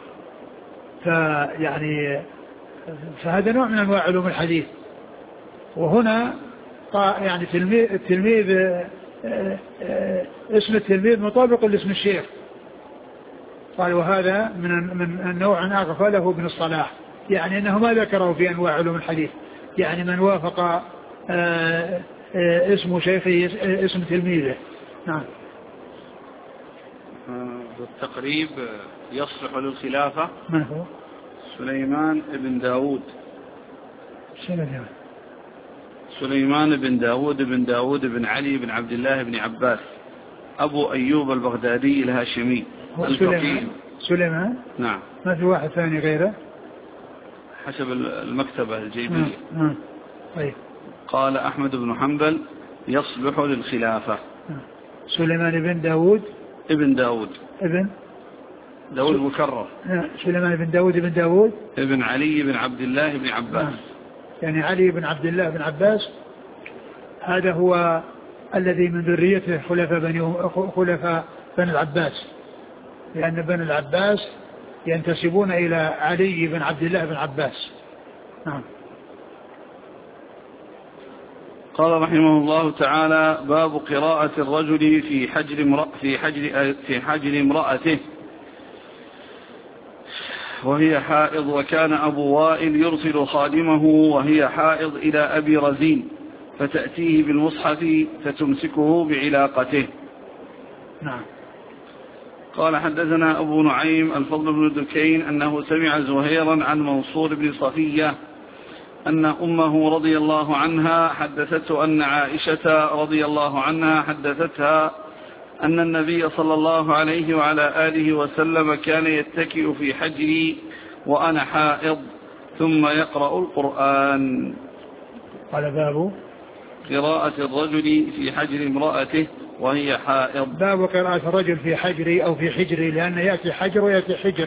فيعني فهذا نوع من أنواع علوم الحديث. وهنا يعني التلميذ اسم التلميذ مطابق لاسم الشيخ، قال وهذا من النوع أغفله ابن الصلاح، يعني أنه ما ذكره في أنواع علوم الحديث، يعني من وافق اسم شيخه اسم تلميذه. نعم. بالتقريب يصلح للخلافة. من هو؟ سليمان بن داود. سليمان بن داود بن علي بن عبد الله بن عباس أبو أيوب البغدادي الهاشمي الفقيه. سليمان؟ نعم. ما في واحد ثاني غيره حسب المكتبة الجيبية. طيب. قال أحمد بن حنبل يصلح للخلافة. سليمان بن داود ابن داود مكرر. سليمان بن داود ابن علي بن عبد الله بن عباس. يعني علي بن عبد الله بن عباس هذا هو الذي من ذريته خلفاء بن العباس، لأن بن العباس ينتسبون إلى علي بن عبد الله بن عباس. نعم. قال رحمه الله تعالى: باب قراءة الرجل في حجر امرأته وهي حائض. وكان أبو وائل يرسل خادمه وهي حائض إلى أبي رزين فتأتيه بالمصحف فتمسكه بعلاقته. نعم. قال: حدثنا أبو نعيم الفضل بن دكين أنه سمع زهيرا عن منصور بن صفية أن أمه رضي الله عنها حدثته أن عائشة رضي الله عنها حدثتها أن النبي صلى الله عليه وعلى آله وسلم كان يتكئ في حجري وأنا حائض ثم يقرأ القرآن. قال: باب قراءة الرجل في حجر امرأته وهي حائض. باب قراءة الرجل في حجري أو في حجري، لأن يأتي حجر ويأتي حجر.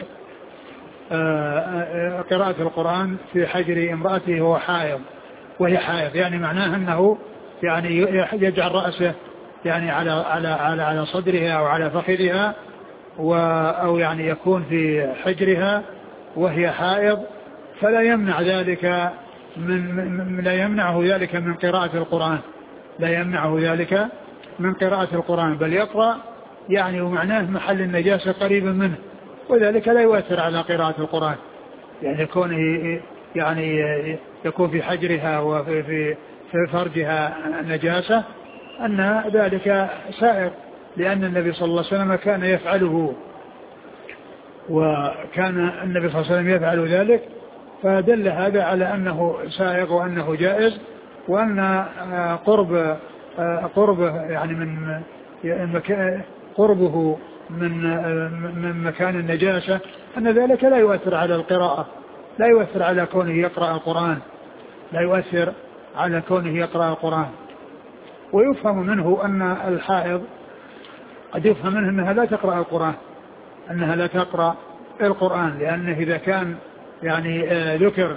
قراءة القرآن في حجر امرأته وهو حائض وهي حائض، يعني معناه أنه يعني يجعل رأسه يعني على صدرها أو على فخذها، أو يعني يكون في حجرها وهي حائض، فلا يمنع ذلك لا يمنعه ذلك من قراءة القرآن، لا يمنعه ذلك من قراءة القرآن، بل يقرأ يعني ومعناه محل النجاسة قريبا منه، وذلك لا يؤثر على قراءة القرآن، يعني يكون في حجرها وفي فرجها نجاسة، أن ذلك سائر، لأن النبي صلى الله عليه وسلم كان يفعله، وكان النبي صلى الله عليه وسلم يفعل ذلك، فدل هذا على أنه سائغ وأنه جائز، وأن قربه يعني من قربه من مكان النجاسة أن ذلك لا يؤثر على القراءة، لا يؤثر على كونه يقرأ القرآن، لا يؤثر على كونه يقرأ القرآن. ويفهم منه أن الحائض قد يفهم منه أنها لا تقرأ القرآن، أنها لا تقرأ القرآن، لأنه إذا كان يعني ذكر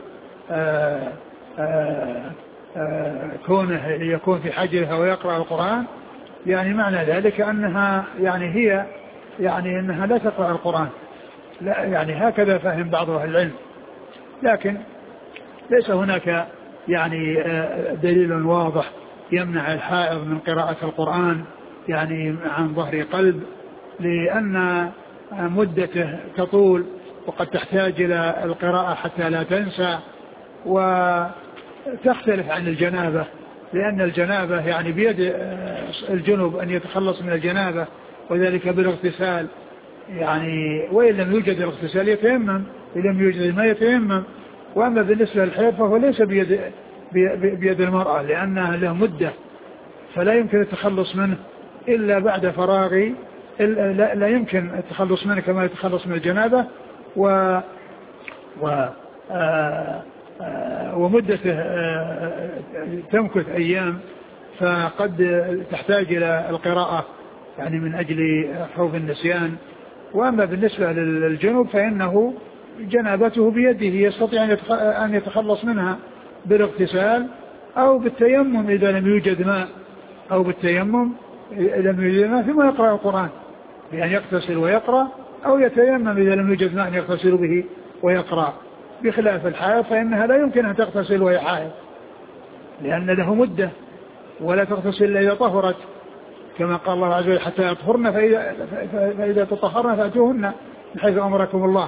كونه يكون في حجرها ويقرأ القرآن، يعني معنى ذلك أنها يعني هي يعني أنها لا تقرأ القرآن، لا يعني هكذا فهم بعض أهل العلم، لكن ليس هناك يعني دليل واضح يمنع الحائض من قراءة القرآن يعني عن ظهر قلب، لأن مدته تطول وقد تحتاج إلى القراءة حتى لا تنسى، وتختلف عن الجنابة، لأن الجنابة يعني بيد الجنوب أن يتخلص من الجنابة، وذلك بالاغتسال، يعني وإن لم يوجد الاغتسال يتيمم، إن لم يوجد الماء يتيمم. وأما بالنسبة للحيض فهو ليس بيد المرأة، لأنها له مدة، فلا يمكن التخلص منه إلا بعد فراغ، لا يمكن التخلص منه كما يتخلص من الجنابة، ومدته تمكث أيام، فقد تحتاج إلى القراءة يعني من أجل خوف النسيان. وأما بالنسبة للجنوب فإنه جنابته بيده، يستطيع أن يتخلص منها بالاغتسال أو بالتيمم إذا لم يوجد ماء، أو بالتيمم إذا لم يوجد ماء ثم يقرأ القرآن بأن يغتسل ويقرأ، أو يتيمم إذا لم يوجد ماء يغتسل به ويقرأ. بخلاف الحائض فإنها لا يمكن أن تغتسل وهي حائض، لأن له مدة، ولا تغتسل إلا إذا طهرت، كما قال الله عز وجل حتى يطهرن فإذا تطهرن فأتوهن من حيث أمركم الله.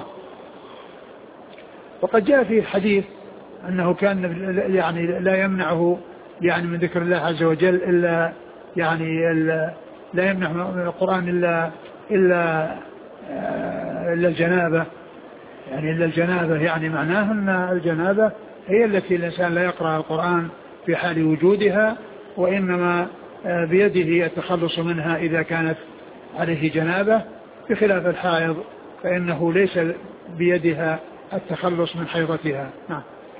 وقد جاء في حديث أنه كان يعني لا يمنعه يعني من ذكر الله عز وجل إلا يعني لا يمنع من القرآن إلا الجنابة، يعني إلا الجنابة، يعني معناه أن الجنابة هي التي الإنسان لا يقرأ القرآن في حال وجودها، وإنما بيده التخلص منها إذا كانت عليه جنابة، بخلاف الحائض فإنه ليس بيدها التخلص من حيضتها. نعم.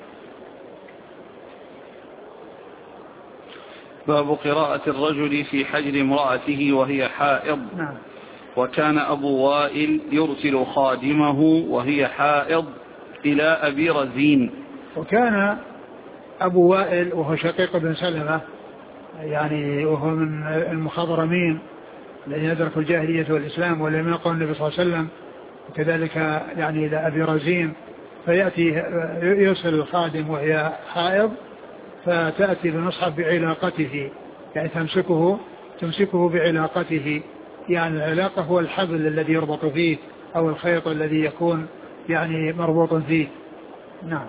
باب قراءة الرجل في حجر امرأته وهي حائض. نعم. وكان أبو وائل يرسل خادمه وهي حائض إلى أبي رزين. وكان أبو وائل وهو شقيق بن سلمة، يعني وهو من المخضرمين الذين يدركوا الجاهلية والإسلام ولم يقل النبي صلى الله عليه وسلم، وكذلك يعني إلى أبي رزين، فيأتي يرسل الخادم وهي حائض، فتأتي بمصحف بعلاقته، يعني تمسكه بعلاقته، يعني العلاقة هو الحبل الذي يربط فيه أو الخيط الذي يكون يعني مربوط فيه. نعم.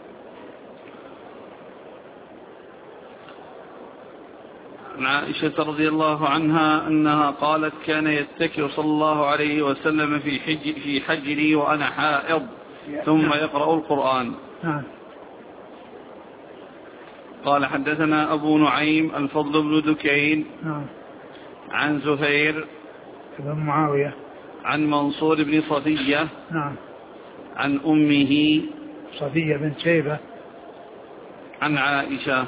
عن عائشة رضي الله عنها أنها قالت كان يتكئ صلى الله عليه وسلم في حجري وأنا حائض ثم يقرأ القرآن. قال حدثنا أبو نعيم الفضل بن دكين عن زهير بن معاوية عن منصور بن صفية عن أمه صفية بن شيبة عن عائشة.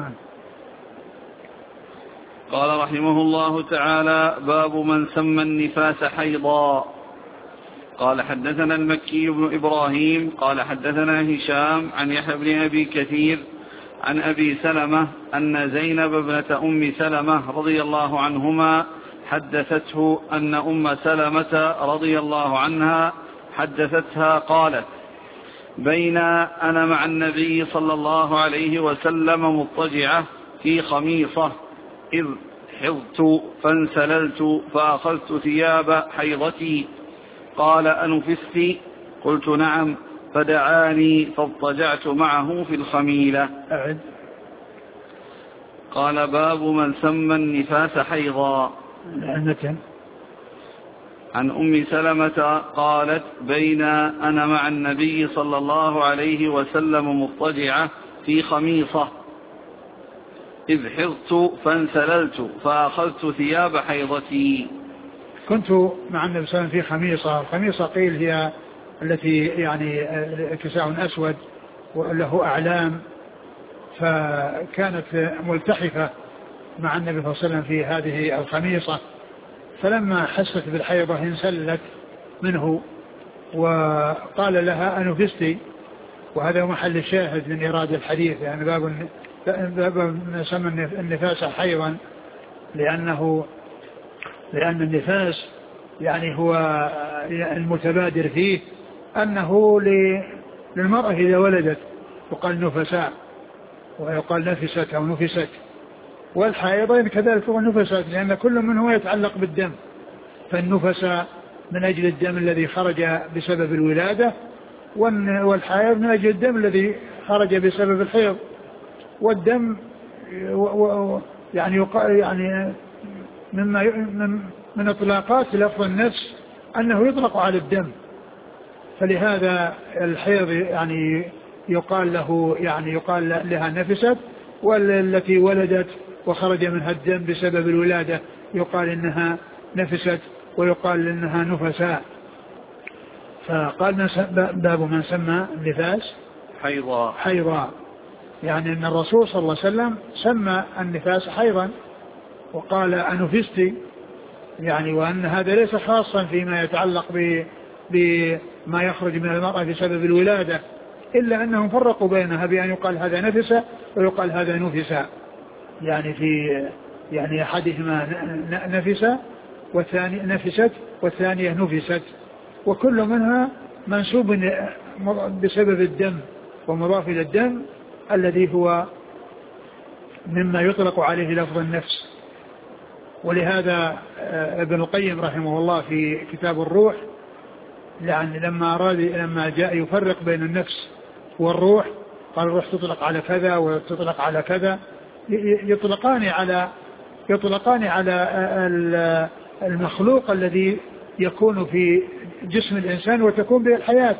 قال رحمه الله تعالى باب من سمى النفاس حيضا. قال حدثنا المكي بن إبراهيم قال حدثنا هشام عن يحيى بن أبي كثير عن أبي سلمة أن زينب ابنة أم سلمة رضي الله عنهما حدثته أن أم سلمة رضي الله عنها حدثتها قالت بين أنا مع النبي صلى الله عليه وسلم مضطجعة في خميصة إذ حضت فانسللت فأخذت ثياب حيضتي قال أنفست؟ قلت نعم، فدعاني فاضطجعت معه في الخميلة. قال باب من سمى النفاس حيضا. عن أم سلمة قالت بين أنا مع النبي صلى الله عليه وسلم مضطجعة في خميصة إذ حضت فانسللت فأخذت ثياب حيضتي. كنت مع النبي صلى الله عليه وسلم في خميصة. الخميصة قيل هي التي يعني كساء أسود وله أعلام، فكانت ملتحفة مع النبي صلى الله عليه وسلم في هذه الخميصة، فلما حست بالحيضة انسلت منه وقال لها أنفستي، وهذا محل الشاهد من إيراد الحديث، يعني باب سمى النفاس حيضا، لأن النفاس يعني هو المتبادر فيه أنه للمرأة إذا ولدت يقال نفساء ويقال نفست أو نفست، والحائض كذلك هو نفسات، لأن كل منه يتعلق بالدم، فالنفساء من أجل الدم الذي خرج بسبب الولادة، والحائض من أجل الدم الذي خرج بسبب الحيض. والدم يعني من اطلاقات لفظ النفس أنه يطلق على الدم، فلهذا الحيض يعني يقال لها نفست، والتي ولدت وخرج منها الدم بسبب الولادة يقال إنها نفست ويقال إنها نفساء. فقال باب من سمى النفاس حيضا، يعني أن الرسول صلى الله عليه وسلم سمى النفاس حيضا وقال أنفستي، يعني وأن هذا ليس خاصا فيما يتعلق ما يخرج من المرأة بسبب الولادة، إلا أنهم فرقوا بينها بأن يقال هذا نفس ويقال هذا نفس، يعني يعني أحدهما نفس والثاني نفست والثانية نفست، وكل منها منسوب بسبب الدم ومضاف إلى الدم الذي هو مما يطلق عليه لفظ النفس. ولهذا ابن القيم رحمه الله في كتاب الروح يعني لما جاء يفرق بين النفس والروح قال الروح تطلق على كذا وتطلق على كذا، يطلقان على المخلوق الذي يكون في جسم الإنسان وتكون به الحياة،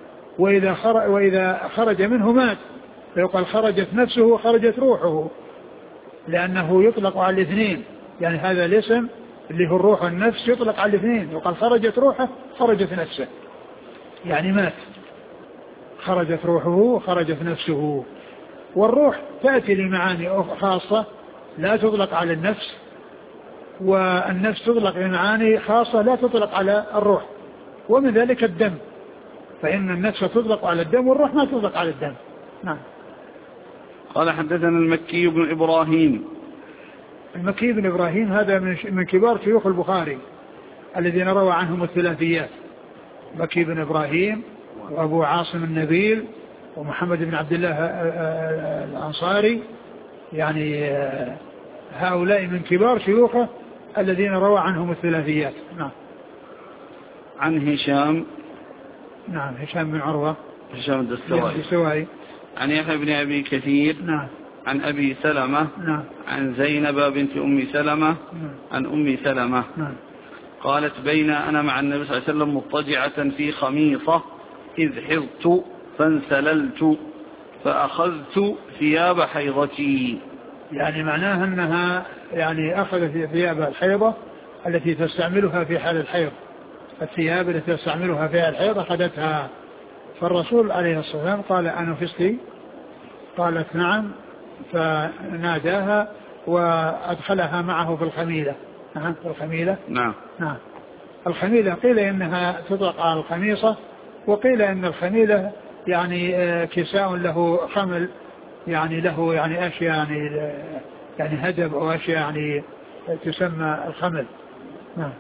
وإذا خرج منه مات فيقال خرجت نفسه وخرجت روحه، لأنه يطلق على الاثنين. يعني هذا الاسم اللي هو الروح والنفس يطلق على الاثنين، يقال خرجت روحه خرجت نفسه، يعني مات، خرجت روحه وخرجت نفسه. والروح تأتي لمعاني خاصة لا تطلق على النفس، والنفس تطلق لمعاني خاصة لا تطلق على الروح، ومن ذلك الدم، فإن النفس تطلق على الدم والروح ما تطلق على الدم. نعم. قال حدثنا المكي بن إبراهيم. المكي بن إبراهيم هذا من كبار شيوخ البخاري الذين روى عنهم الثلاثيات، مكي بن إبراهيم وأبو عاصم النبيل ومحمد بن عبد الله الأنصاري، يعني هؤلاء من كبار شيوخه الذين روى عنهم الثلاثيات. نعم. عن هشام. نعم هشام بن عروة. هشام الدستوائي. عن يحيى بن أبي كثير. نعم. عن أبي سلمة. نعم. عن زينب بنت أم سلمة. نعم. عن أم سلمة. نعم. قالت بين أنا مع النبي صلى الله عليه وسلم مضطجعة في خميصة إذ حضت فانسللت فأخذت ثياب حيضتي. يعني معناها أنها يعني أخذت ثياب الحيضة التي تستعملها في حال الحيض، الثياب التي تستعملها في حال الحيض أخذتها. فالرسول عليه الصلاة والسلام قال أنفستي؟ قالت نعم، فناداها وأدخلها معه في الخميلة. نعم في الخميلة. نعم. نعم الخميلة قيل إنها تطلق على الخميصة، وقيل إن الخميلة يعني كساء له خمل، يعني له يعني أشياء يعني هدب أو أشياء يعني تسمى الخمل. نعم.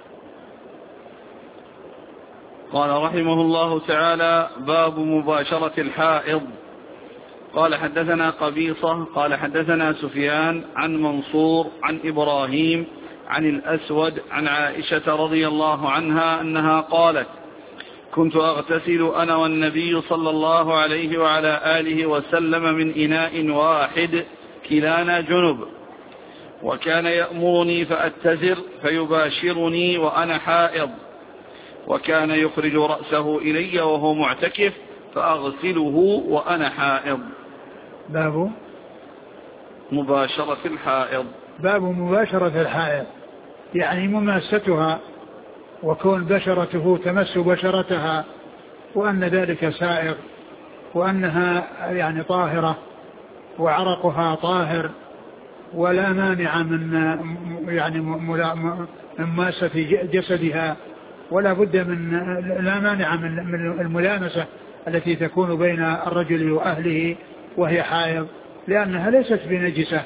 قال رحمه الله تعالى باب مباشرة الحائض. قال حدثنا قبيصة قال حدثنا سفيان عن منصور عن إبراهيم عن الأسود عن عائشة رضي الله عنها أنها قالت كنت أغتسل أنا والنبي صلى الله عليه وعلى آله وسلم من إناء واحد كلانا جنب، وكان يأمرني فأتزر فيباشرني وأنا حائض، وكان يخرج رأسه إلي وهو معتكف فأغسله وأنا حائض. باب مباشرة الحائض. باب مباشرة الحائض يعني مماستها وكون بشرته تمس بشرتها، وأن ذلك سائغ، وأنها يعني طاهرة وعرقها طاهر، ولا مانع من يعني مماسة جسدها، ولا بد من لا مانع من الملامسة التي تكون بين الرجل وأهله وهي حائض، لأنها ليست بنجسة،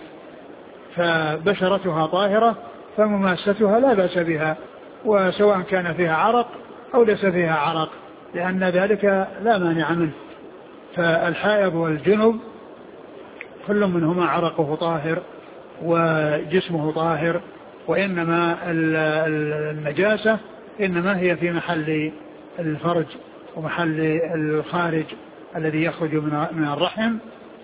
فبشرتها طاهرة فمماستها لا بأس بها، وسواء كان فيها عرق أو ليس فيها عرق، لأن ذلك لا مانع منه. فالحائض والجنب كل منهما عرقه طاهر وجسمه طاهر، وإنما النجاسة إنما هي في محل الفرج ومحل الخارج الذي يخرج من الرحم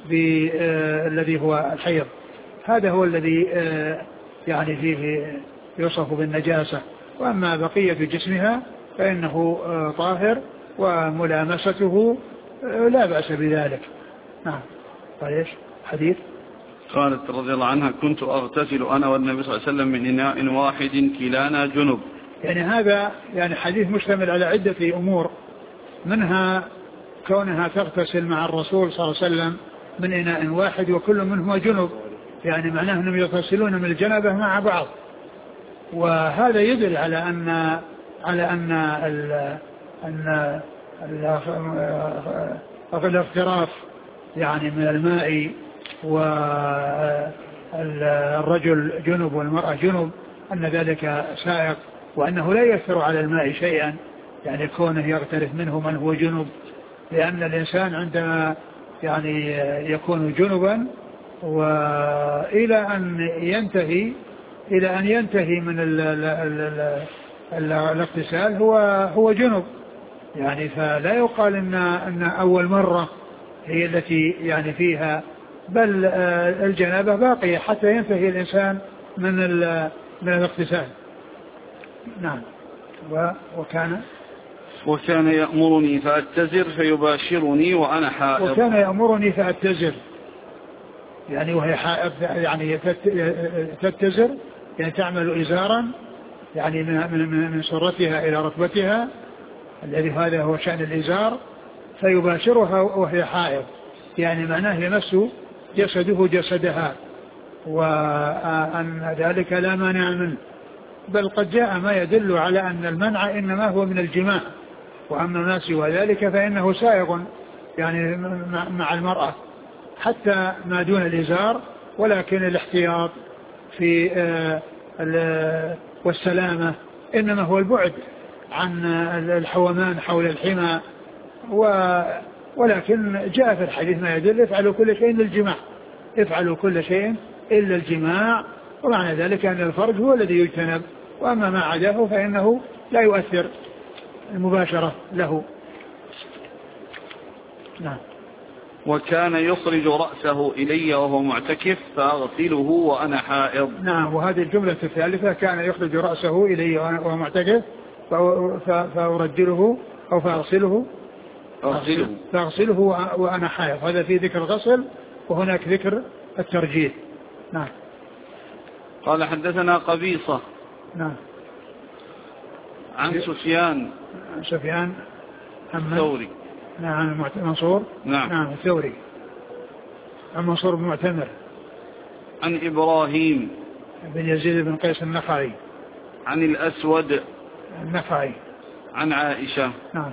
الذي هو الحيض، هذا هو الذي يعني فيه يوصف بالنجاسة. وأما بقية جسمها فإنه طاهر وملامسته لا بأس بذلك. نعم. قال ايش حديث؟ قالت رضي الله عنها كنت أغتسل أنا والنبي صلى الله عليه وسلم من إناء واحد كلانا جنب. يعني هذا يعني حديث مشتمل على عدة أمور، منها كونها تغتسل مع الرسول صلى الله عليه وسلم من إناء واحد وكل منهما جنب، يعني معناه أنهم يغتسلون من الجنبة مع بعض، وهذا يدل على أن الاغتراف يعني من الماء، والرجل جنب والمرأة جنب، أن ذلك سائق، وأنه لا يؤثر على الماء شيئا يعني كونه يغترف منه من هو جنب، لأن الإنسان عندما يعني يكون جنبا وإلى أن ينتهي من الاغتسال هو جنب يعني، فلا يقال إن أول مرة هي التي يعني فيها، بل الجنابة باقية حتى ينتهي الإنسان من الاغتسال. نعم. وكان يأمرني فأتزر فيباشرني وأنا حائض. وكان يأمرني فأتزر يعني وهي حائض، يعني تتزر يعني تعمل إزارا يعني من سرتها إلى ركبتها، الذي هذا هو شأن الإزار، فيباشرها وهي حائض، يعني معناه يمس جسده جسدها، وأن ذلك لا مانع منه، بل قد جاء ما يدل على أن المنع إنما هو من الجماع، وأما ما سوى ذلك فإنه سائغ يعني مع المرأة حتى ما دون الإزار، ولكن الاحتياط في والسلامة إنما هو البعد عن الحومان حول الحمى، ولكن جاء في الحديث ما يدل افعلوا كل شيء إلا الجماع، افعلوا كل شيء إلا الجماع، ومعنى ذلك أن الفرج هو الذي يجتنب، وأما ما عداه فإنه لا يؤثر المباشرة له. نعم. وكان يخرج رأسه إلي وهو معتكف فأغسله وأنا حائض. نعم. وهذه الجملة الثالثة كان يخرج رأسه إلي وهو معتكف فأرجله أو فأغسله وأنا حائض، هذا في ذكر الغسل وهناك ذكر الترجيل. نعم. قال حدثنا قبيصة. نعم. عن سفيان الثوري. نعم. منصور. نعم الثوري. عن منصور بن معتمر. عن إبراهيم بن يزيد بن قيس النخعي. عن الأسود النخعي. عن عائشة. نعم.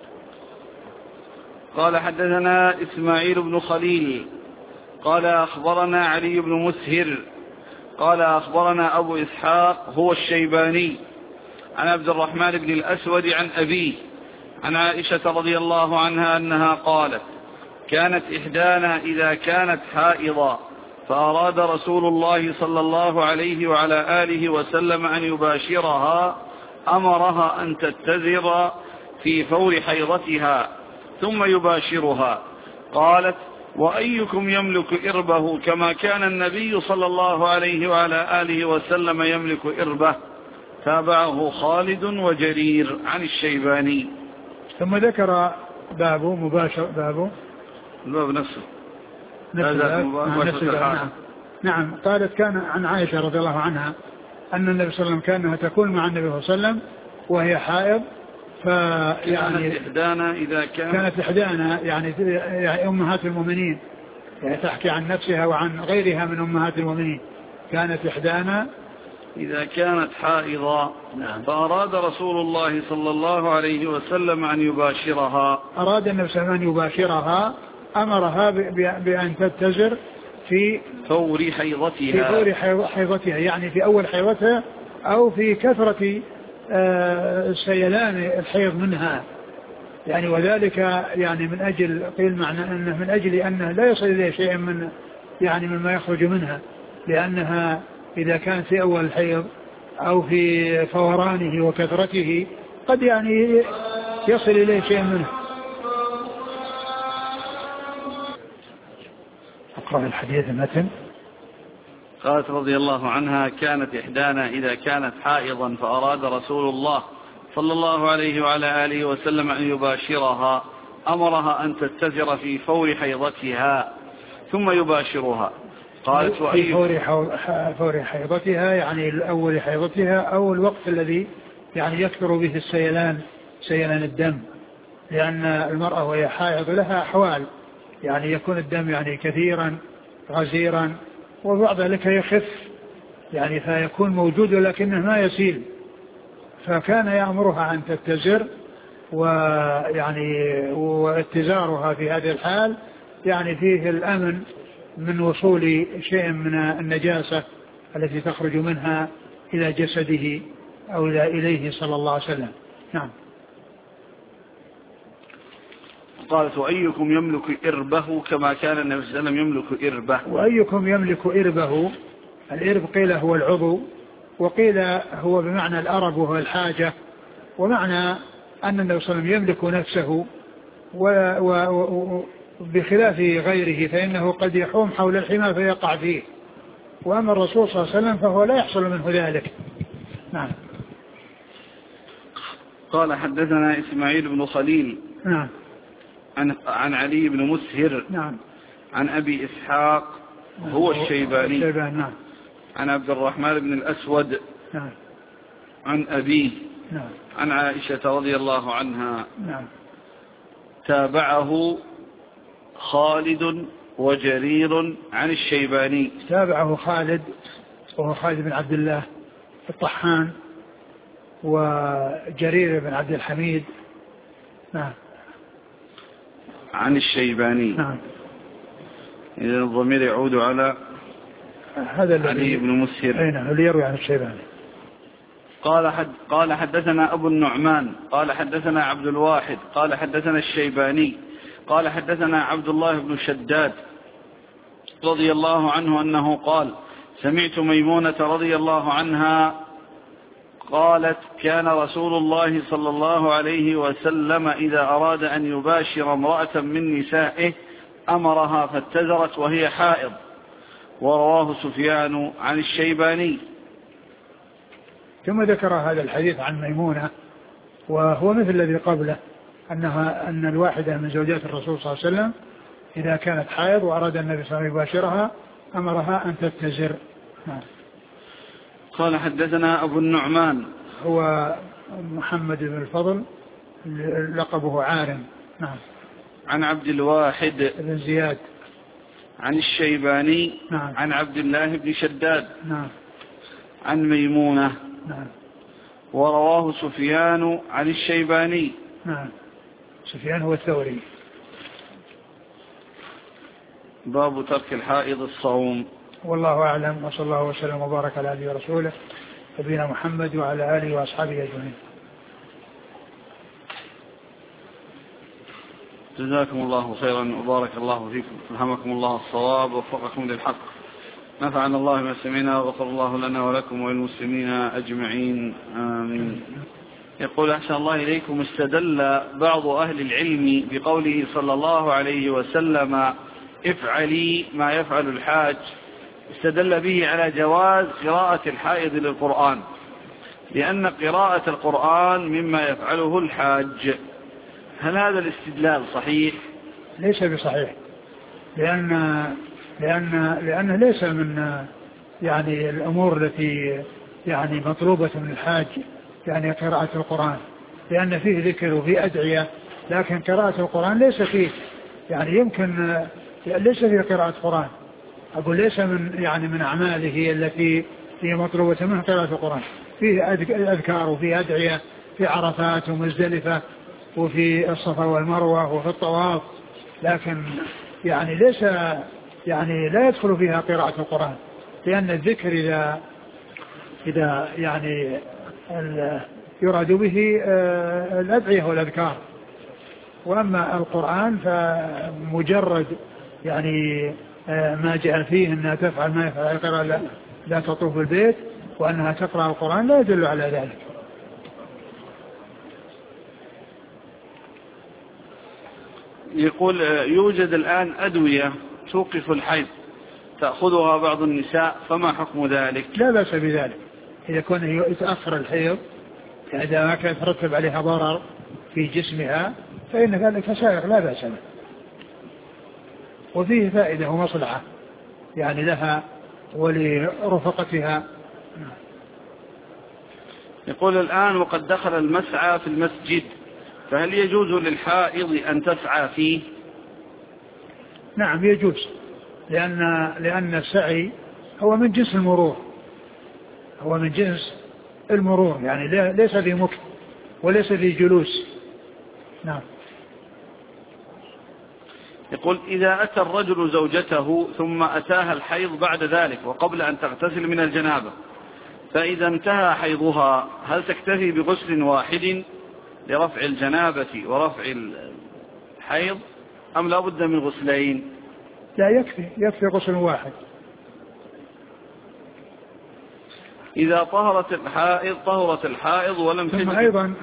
قال حدثنا إسماعيل بن خليل قال أخبرنا علي بن مسهر قال أخبرنا أبو إسحاق هو الشيباني عن عبد الرحمن بن الأسود عن أبيه عن عائشة رضي الله عنها أنها قالت: كانت إحدانا إذا كانت حائضا فأراد رسول الله صلى الله عليه وعلى آله وسلم أن يباشرها أمرها أن تتزر في فور حيضتها ثم يباشرها. قالت: وأيكم يملك إربه كما كان النبي صلى الله عليه وعلى آله وسلم يملك إربه. تابعه خالد وجرير عن الشيباني. ثم ذكر باب الباب نفسه. نعم. قالت: كان عن عائشة رضي الله عنها أن النبي صلى الله عليه وسلم كانها تكون مع النبي صلى الله عليه وسلم وهي حائض، كانت إحدانا يعني أمهات المؤمنين، يعني تحكي عن نفسها وعن غيرها من أمهات المؤمنين. كانت إحدانا إذا كانت حائضا فأراد رسول الله صلى الله عليه وسلم أن يباشرها، أراد النبي صلى الله عليه وسلم أن يباشرها، أمرها بأن تتزر في فور حيضتها، يعني في أول حيضتها أو في كثرة سيلان الحيض منها، يعني وذلك يعني من أجل قيل معنى أنه من أجل أنه لا يصل إليه شيء من يعني مما يخرج منها، لأنها إذا كان في أول الحيض أو في فورانه وكثرته قد يعني يصل إليه شيء منه. أقرأ الحديث المتن. قالت رضي الله عنها: كانت إحدانا إذا كانت حائضا فأراد رسول الله صلى الله عليه وعلى آله وسلم أن يباشرها أمرها أن تتزر في فور حيضتها ثم يباشرها. قالت: في فور حيضتها يعني أول حيضتها أو الوقت الذي يعني يكثر به سيلان الدم، لأن المرأة وهي حائض لها أحوال، يعني يكون الدم يعني كثيرا غزيرا، وبعد ذلك يخف يعني فيكون موجود لكنه ما يسيل، فكان يأمرها أن تتزر ويعني واتزارها في هذه الحال يعني فيه الأمن من وصول شيء من النجاسة التي تخرج منها إلى جسده أو إليه صلى الله عليه وسلم. نعم. قالت وأيكم يملك إربه كما كان النبي صلى الله عليه وسلم يملك إربه. وأيكم يملك إربه، الإرب قيل هو العضو، وقيل هو بمعنى الأرب وهو الحاجة، ومعنى أن النبي صلى الله عليه وسلم يملك نفسه بخلاف غيره فإنه قد يحوم حول الحمى فيقع فيه، وأما الرسول صلى الله عليه وسلم فهو لا يحصل منه ذلك. نعم. قال حدثنا إسماعيل بن خليل نعم عن علي بن مسهر نعم عن أبي إسحاق هو الشيباني نعم عن عبد الرحمن بن الأسود نعم عن أبيه نعم عن عائشة رضي الله عنها نعم. تابعه خالد وجرير عن الشيباني. تابعه خالد وهو خالد بن عبد الله الطحان وجرير بن عبد الحميد. نعم. عن الشيباني. نعم. إذا الضمير يعود على هذا علي بن مسهر. نعم اللي يروي عن الشيباني. قال حدثنا أبو النعمان قال حدثنا عبد الواحد قال حدثنا الشيباني قال حدثنا عبد الله بن شداد رضي الله عنه أنه قال سمعت ميمونة رضي الله عنها قالت كان رسول الله صلى الله عليه وسلم إذا أراد أن يباشر امرأة من نسائه أمرها فاتزرت وهي حائض. ورواه سفيان عن الشيباني. ثم ذكر هذا الحديث عن ميمونة وهو مثل الذي قبله أن الواحدة من زوجات الرسول صلى الله عليه وسلم إذا كانت حائض وأراد النبي صلى الله عليه وسلم يباشرها أمرها أن تتزر. قال حدثنا أبو النعمان هو محمد بن الفضل لقبه عارم. نعم. عن عبد الواحد بن زياد عن الشيباني. نعم. عن عبد الله بن شداد. نعم. عن ميمونة. نعم. ورواه سفيان عن الشيباني. نعم. سفيان هو الثوري. باب ترك الحائض الصوم. والله أعلم، وصلى الله وسلم وبارك على عبده ورسوله نبينا محمد وعلى آله وأصحابه أجمعين. جزاكم الله خيرا وبارك الله فيكم، ألهمكم الله الصواب ووفقكم للحق، نفعنا الله ما سمعنا وغفر الله لنا ولكم وللمسلمين أجمعين آمين. يقول أحسن الله إليكم استدل بعض أهل العلم بقوله صلى الله عليه وسلم افعلي ما يفعل الحاج، استدل به على جواز قراءة الحائض للقرآن، لأن قراءة القرآن مما يفعله الحاج. هل هذا الاستدلال صحيح؟ ليس بصحيح، لأنه ليس من يعني الأمور التي يعني مطلوبة من الحاج يعني قراءة القرآن، لأن فيه ذكر وفيه أدعية، لكن قراءة القرآن ليس فيه يعني يمكن ليس فيه قراءة قرآن، أقول ليس من أعماله التي هي مطلوبة منه قراءة القرآن. فيه أذكار وفيه أدعية في عرفات ومزدلفة وفي الصفا والمروة وفي الطواف، لكن يعني ليس يعني لا يدخل فيها قراءة القرآن، لأن الذكر إذا يعني يراد به الأدعية والأذكار، وأما القرآن فمجرد يعني ما جاء فيه أنها تفعل ما يفعل القراءة لا تطوف البيت وأنها تقرأ القرآن لا يدل على ذلك. يقول يوجد الآن أدوية توقف الحيض تأخذها بعض النساء، فما حكم ذلك؟ لا بأس بذلك، إذا كان يتأخر الحيض إذا ما كان يترتب عليها ضرر في جسمها فإن ذلك سائغ لا بأس به، وفيه فائدة ومصلحة يعني لها ولرفقتها. يقول الآن وقد دخل المسعى في المسجد، فهل يجوز للحائض أن تسعى فيه؟ نعم يجوز، لأن السعي هو من جنس المرور، هو من جنس المرور، يعني ليس في مكث وليس في جلوس، نعم. يقول إذا أتى الرجل زوجته ثم أتاها الحيض بعد ذلك وقبل أن تغتسل من الجنابة، فإذا انتهى حيضها هل تكتفي بغسل واحد لرفع الجنابة ورفع الحيض أم لا بد من غسلين؟ لا، يكفي غسل واحد. إذا طهرت الحائض ولم تجد. ثم أيضا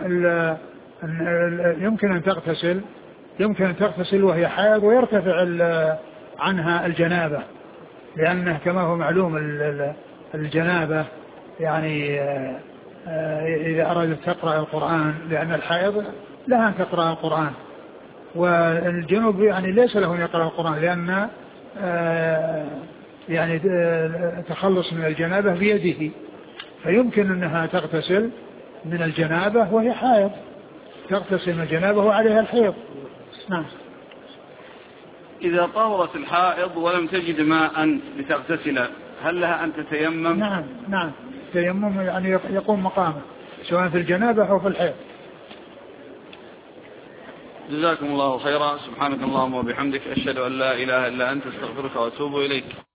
يمكن أن تغتسل وهي حائض ويرتفع عنها الجنابة، لأنه كما هو معلوم الجنابة يعني إذا أرادت تقرأ القرآن، لأن الحائض لها أن تقرأ القرآن، والجنوب يعني ليس له أن يقرأ القرآن، لأن يعني تخلص من الجنابة بيده، فيمكن أنها تغتسل من الجنابة وهي حائض، تغتسل من الجنابة وعليها الحيض. نعم. إذا طهرت الحائض ولم تجد ماء لتغتسل هل لها أن تتيمم؟ نعم تيمم يعني يقوم مقامه سواء في الجنابة أو في الحيض. جزاكم الله خيرا. سبحانك اللهم وبحمدك، أشهد أن لا إله إلا أنت، استغفرك وأتوب إليك.